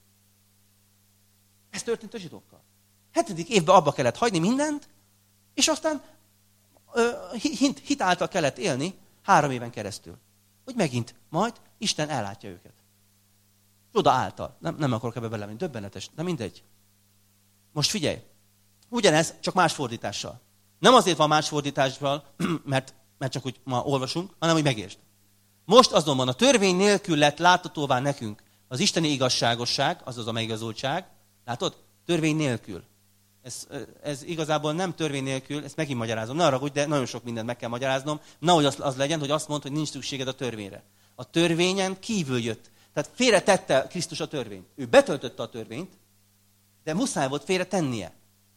Ez történt a zsidókkal. Hetedik évben abba kellett hagyni mindent, és aztán ö, hit, hit által kellett élni három éven keresztül. Hogy megint majd Isten ellátja őket. Csoda által. Nem, nem akarok ebbe belemenni. Döbbenetes. De mindegy. Most figyelj. Ugyanez, csak más fordítással. Nem azért van más fordítással, mert, mert csak úgy ma olvasunk, hanem hogy megértsd. Most azonban a törvény nélkül lett láthatóvá nekünk az isteni igazságosság, azaz a megigazultság. Látod? Törvény nélkül. Ez, ez igazából nem törvény nélkül, ezt megint magyarázom. Ne arra, hogy de nagyon sok mindent meg kell magyaráznom. Nehogy az, az legyen, hogy azt mondd, hogy nincs szükséged a törvényre. A törvényen kívül jött. Tehát félre tette Krisztus a törvényt. Ő betöltötte a törvényt, de muszáj volt félre tennie.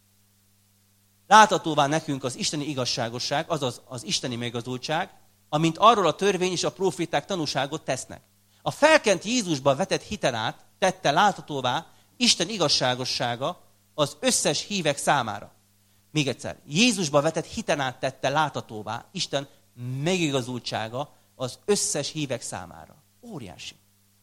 Láthatóvá nekünk az isteni igazságosság, azaz az isteni megigazultság, amint arról a törvény és a próféták tanúságot tesznek. A felkent Jézusba vetett hiten át tette láthatóvá Isten igazságossága az összes hívek számára. Még egyszer, Jézusba vetett hiten át tette láthatóvá Isten megigazultsága az összes hívek számára. Óriási.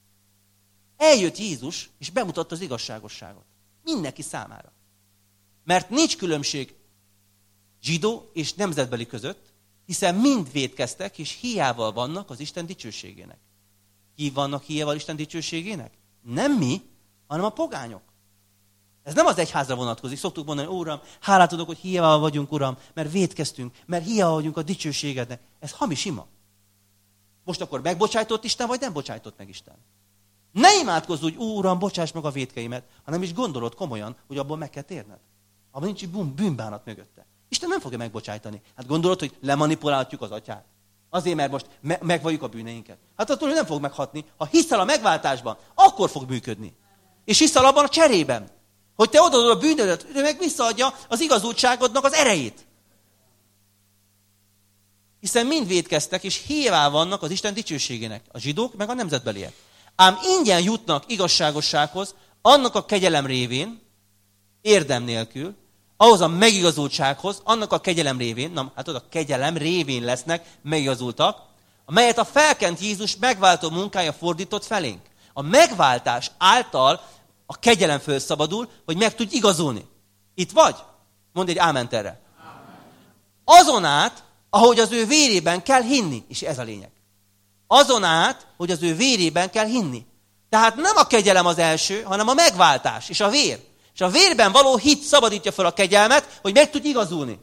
Eljött Jézus, és bemutatta az igazságosságot. Mindenki számára. Mert nincs különbség zsidó és nemzetbeli között, hiszen mind vétkeztek, és hiával vannak az Isten dicsőségének. Ki vannak hiával Isten dicsőségének? Nem mi, hanem a pogányok. Ez nem az egyházra vonatkozik. Szoktuk mondani, hogy Uram, hálát adok, hogy hiával vagyunk, Uram, mert vétkeztünk, mert hiával vagyunk a dicsőségednek. Ez hamis ima. Most akkor megbocsájtott Isten, vagy nem bocsájtott meg Isten? Ne imádkozz úgy, Uram, bocsáss meg a vétkeimet, hanem is gondolod komolyan, hogy abból meg kell térned. Abban nincs egy bűnbánat mögötte. Isten nem fogja megbocsájtani. Hát gondolod, hogy lemanipulálhatjuk az atyát? Azért, mert most me- megvalljuk a bűneinket. Hát attól ő nem fog meghatni. Ha hiszel a megváltásban, akkor fog működni. És hiszel abban a cserében, hogy te odaadod a bűnödet, ő meg visszaadja az igazultságodnak az erejét. Hiszen mind vétkeztek, és hívá vannak az Isten dicsőségének, a zsidók, meg a nemzetbeliek. Ám ingyen jutnak igazságossághoz, annak a kegyelem révén, érdem nélkül, ahhoz a megigazultsághoz, annak a kegyelem révén, na, hát a kegyelem révén lesznek megigazultak, amelyet a felkent Jézus megváltó munkája fordított felénk. A megváltás által a kegyelem felszabadul, hogy meg tudj igazulni. Itt vagy? Mondd egy áment erre. Ámen. Azon át, ahogy az ő vérében kell hinni. És ez a lényeg. Azon át, hogy az ő vérében kell hinni. Tehát nem a kegyelem az első, hanem a megváltás és a vér. És a vérben való hit szabadítja fel a kegyelmet, hogy meg tudj igazulni.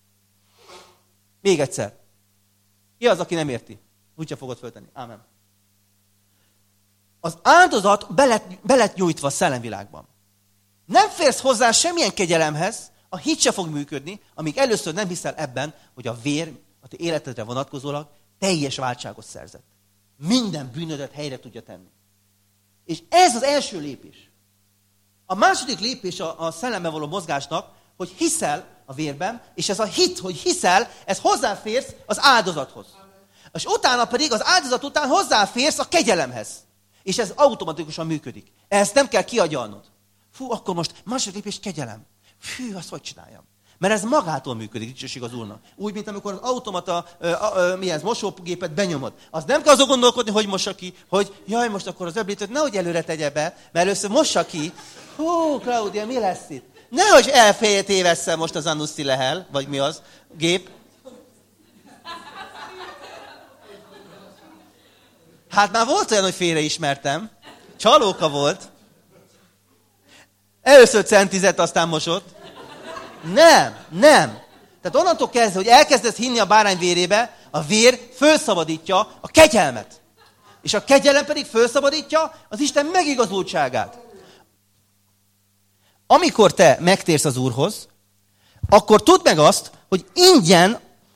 Még egyszer. Ki az, aki nem érti? Úgyse fogod föltenni. Ámen. Az áldozat belet, belet nyújtva a szellemvilágban. Nem férsz hozzá semmilyen kegyelemhez, a hit se fog működni, amíg először nem hiszel ebben, hogy a vér a te életedre vonatkozólag teljes váltságot szerzett. Minden bűnödet helyre tudja tenni. És ez az első lépés. A második lépés a, a szellemben való mozgásnak, hogy hiszel a vérben, és ez a hit, hogy hiszel, ez hozzáférsz az áldozathoz. És utána pedig az áldozat után hozzáférsz a kegyelemhez. És ez automatikusan működik. Ezt nem kell kiagyalnod. Fú, akkor most második lépés kegyelem. Fű, azt hogy csináljam? Mert ez magától működik, dicsőség az Úrnak. Úgy, mint amikor az automata, ö, ö, mi ez, mosógépet benyomod. Az nem kell azon gondolkodni, hogy mossa ki, hogy jaj, most akkor az öblítőt nehogy előre tegye be, mert először mossa ki. Hú, Claudia, mi lesz itt? Nehogy elfejét évesszel most az Anuszi Lehel, vagy mi az, gép. Hát már volt olyan, hogy félreismertem. Csalóka volt. Először centizett, aztán mosott. Nem, nem. Tehát onnantól kezdve, hogy elkezdesz hinni a bárány vérébe, a vér fölszabadítja a kegyelmet. És a kegyelem pedig fölszabadítja az Isten megigazultságát. Amikor te megtérsz az Úrhoz, akkor tudd meg azt, hogy ingyen,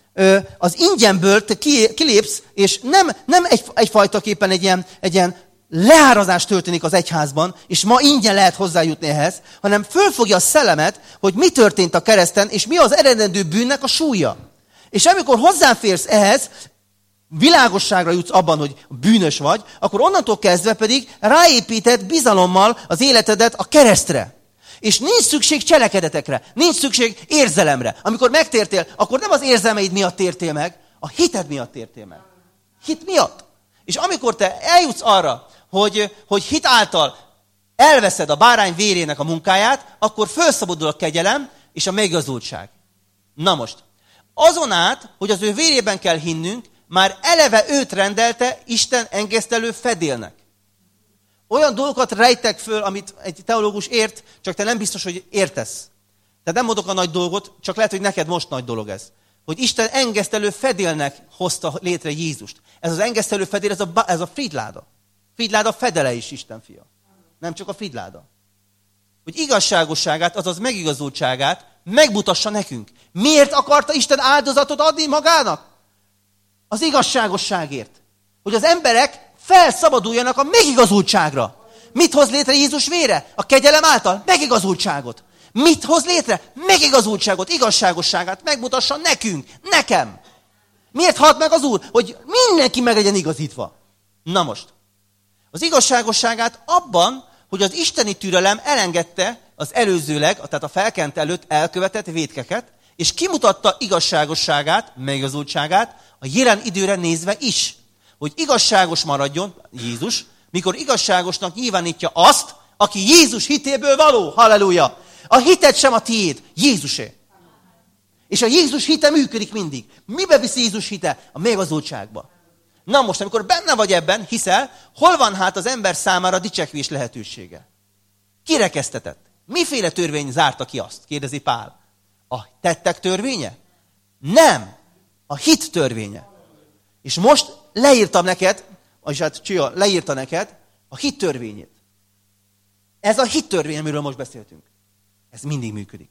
az ingyenből te kilépsz, és nem, nem egy, egyfajtaképpen egy ilyen, egy ilyen leárazás történik az egyházban, és ma ingyen lehet hozzájutni ehhez, hanem fölfogja a szellemet, hogy mi történt a kereszten, és mi az eredendő bűnnek a súlya. És amikor hozzáférsz ehhez, világosságra jutsz abban, hogy bűnös vagy, akkor onnantól kezdve pedig ráépíted bizalommal az életedet a keresztre. És nincs szükség cselekedetekre, nincs szükség érzelemre. Amikor megtértél, akkor nem az érzelmeid miatt tértél meg, a hited miatt tértél meg. Hit miatt. És amikor te eljutsz arra, hogy, hogy hit által elveszed a bárány vérének a munkáját, akkor felszabadul a kegyelem és a megigazultság. Na most, azon át, hogy az ő vérében kell hinnünk, már eleve őt rendelte Isten engesztelő fedélnek. Olyan dolgokat rejtek föl, amit egy teológus ért, csak te nem biztos, hogy értesz. Tehát nem mondok a nagy dolgot, csak lehet, hogy neked most nagy dolog ez. Hogy Isten engesztelő fedélnek hozta létre Jézust. Ez az engesztelő fedél, ez a, ez a Fridláda. Fridláda fedele is Isten fia. Nem csak a Fridláda. Hogy igazságosságát, azaz megigazultságát megmutassa nekünk. Miért akarta Isten áldozatot adni magának? Az igazságosságért. Hogy az emberek felszabaduljanak a megigazultságra. Mit hoz létre Jézus vére? A kegyelem által? Megigazultságot. Mit hoz létre? Megigazultságot, igazságosságát megmutassa nekünk, nekem. Miért halt meg az Úr? Hogy mindenki meg legyen igazítva. Na most. Az igazságosságát abban, hogy az isteni türelem elengedte az előzőleg, tehát a felkent előtt elkövetett vétkeket, és kimutatta igazságosságát, megigazultságát a jelen időre nézve is. Hogy igazságos maradjon Jézus, mikor igazságosnak nyilvánítja azt, aki Jézus hitéből való. Halleluja! A hited sem a tiéd, Jézusé. És a Jézus hite működik mindig. Mibe viszi Jézus hite? A megigazultságba. Na most, amikor benne vagy ebben, hiszel, hol van hát az ember számára dicsekvés lehetősége? Kirekesztetett. Miféle törvény zárta ki azt? Kérdezi Pál. A tettek törvénye? Nem. A hit törvénye. És most leírtam neked, és hát Csia leírta neked a hit törvényét. Ez a hit törvény, amiről most beszéltünk. Ez mindig működik.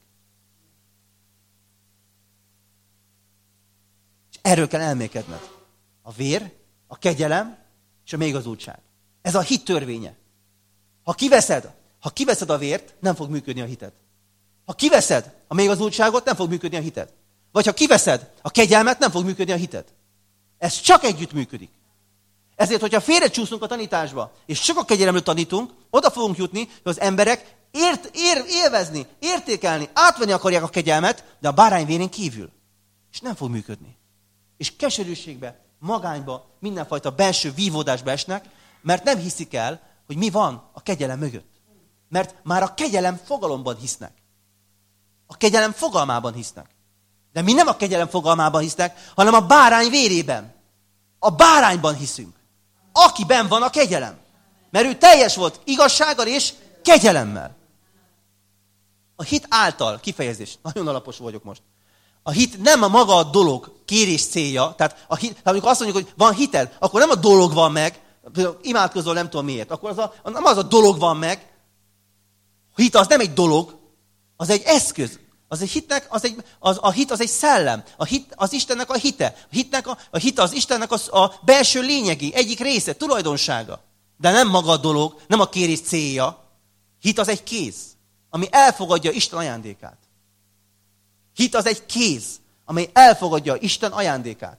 És erről kell elmélkedned. A vér, a kegyelem és a megigazultság. Ez a hit törvénye. Ha kiveszed, ha kiveszed a vért, nem fog működni a hited. Ha kiveszed a megigazultságot, nem fog működni a hited. Vagy ha kiveszed a kegyelmet, nem fog működni a hited. Ez csak együtt működik. Ezért, hogyha félrecsúszunk a tanításba, és csak a kegyelemről tanítunk, oda fogunk jutni, hogy az emberek ért, ér, élvezni, értékelni, átvenni akarják a kegyelmet, de a bárány vérén kívül. És nem fog működni. És keserűségbe, magányba, mindenfajta belső vívódásba esnek, mert nem hiszik el, hogy mi van a kegyelem mögött. Mert már a kegyelem fogalomban hisznek. A kegyelem fogalmában hisznek. De mi nem a kegyelem fogalmában hisznek, hanem a bárány vérében. A bárányban hiszünk. Akiben van a kegyelem. Mert ő teljes volt igazsággal és kegyelemmel. A hit által, kifejezés, nagyon alapos vagyok most. A hit nem a maga a dolog kérés célja. Tehát, a hit, tehát amikor azt mondjuk, hogy van hited, akkor nem a dolog van meg, imádkozol nem tudom miért, akkor az a, nem az a dolog van meg. A hit az nem egy dolog, az egy eszköz. Az egy hitnek, az egy, az, a hit az egy szellem. A hit az Istennek a hite. A, hitnek a, a hit az Istennek a, a belső lényegi, egyik része, tulajdonsága. De nem maga a dolog, nem a kérés célja. Hit az egy kéz, ami elfogadja Isten ajándékát. Hit az egy kéz, amely elfogadja Isten ajándékát.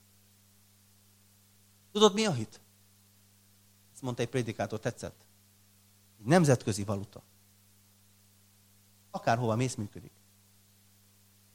Tudod, mi a hit? Ezt mondta egy prédikátor, tetszett. Egy nemzetközi valuta. Akárhova mész, működik.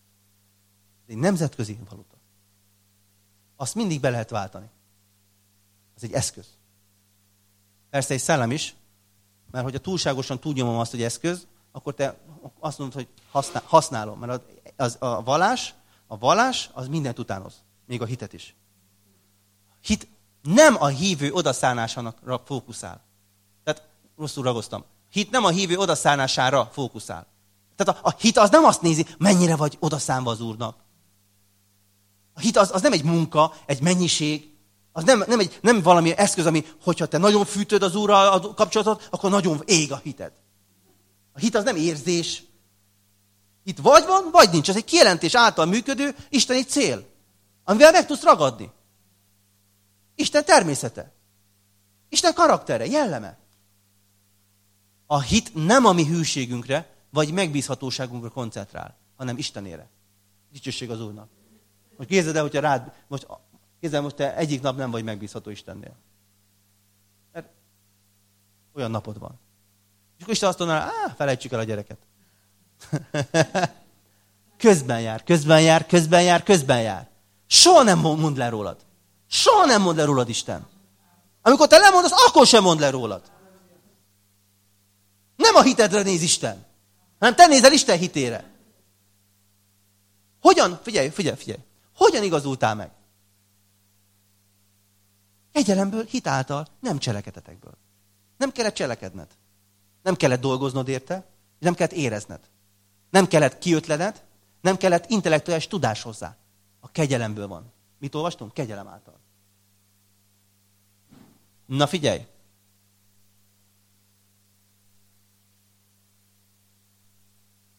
egy nemzetközi valuta. Azt mindig be lehet váltani. Ez egy eszköz. Persze egy szellem is, mert hogyha túlságosan túlnyomom azt, hogy eszköz, akkor te azt mondod, hogy használ, használom. Mert az, a vallás, a vallás az mindent utánoz. Még a hitet is. Hit nem a hívő odaszánására fókuszál. Tehát rosszul ragoztam. Hit nem a hívő odaszánására fókuszál. Tehát a, a hit az nem azt nézi, mennyire vagy odaszánva az Úrnak. A hit az, az nem egy munka, egy mennyiség, az nem, nem, egy, nem valami eszköz, ami, hogyha te nagyon fűtöd az Úrral a kapcsolatot, akkor nagyon ég a hited. A hit az nem érzés. Hit vagy van, vagy nincs. Ez egy kijelentés által működő isteni cél, amivel meg tudsz ragadni. Isten természete. Isten karaktere, jelleme. A hit nem a mi hűségünkre, vagy megbízhatóságunkra koncentrál, hanem Istenére. Dicsőség az Úrnak. Most képzeld el, hogyha rád, most, képzeld el, most te egyik nap nem vagy megbízható Istennél. Mert olyan napod van. És akkor Isten azt mondaná, á, felejtsük el a gyereket. Közben jár, közben jár, közben jár, közben jár. Soha nem mond le rólad. Soha nem mond le rólad Isten. Amikor te lemondasz, akkor sem mond le rólad. Nem a hitedre néz Isten, hanem te nézel Isten hitére. Hogyan, figyelj, figyelj, figyelj, hogyan igazultál meg? Kegyelemből, hit által, nem cselekedetekből. Nem kellett cselekedned. Nem kellett dolgoznod érte, nem kellett érezned. Nem kellett kiötlened, nem kellett intellektuális tudás hozzá. A kegyelemből van. Mit olvastunk? Kegyelem által. Na figyelj!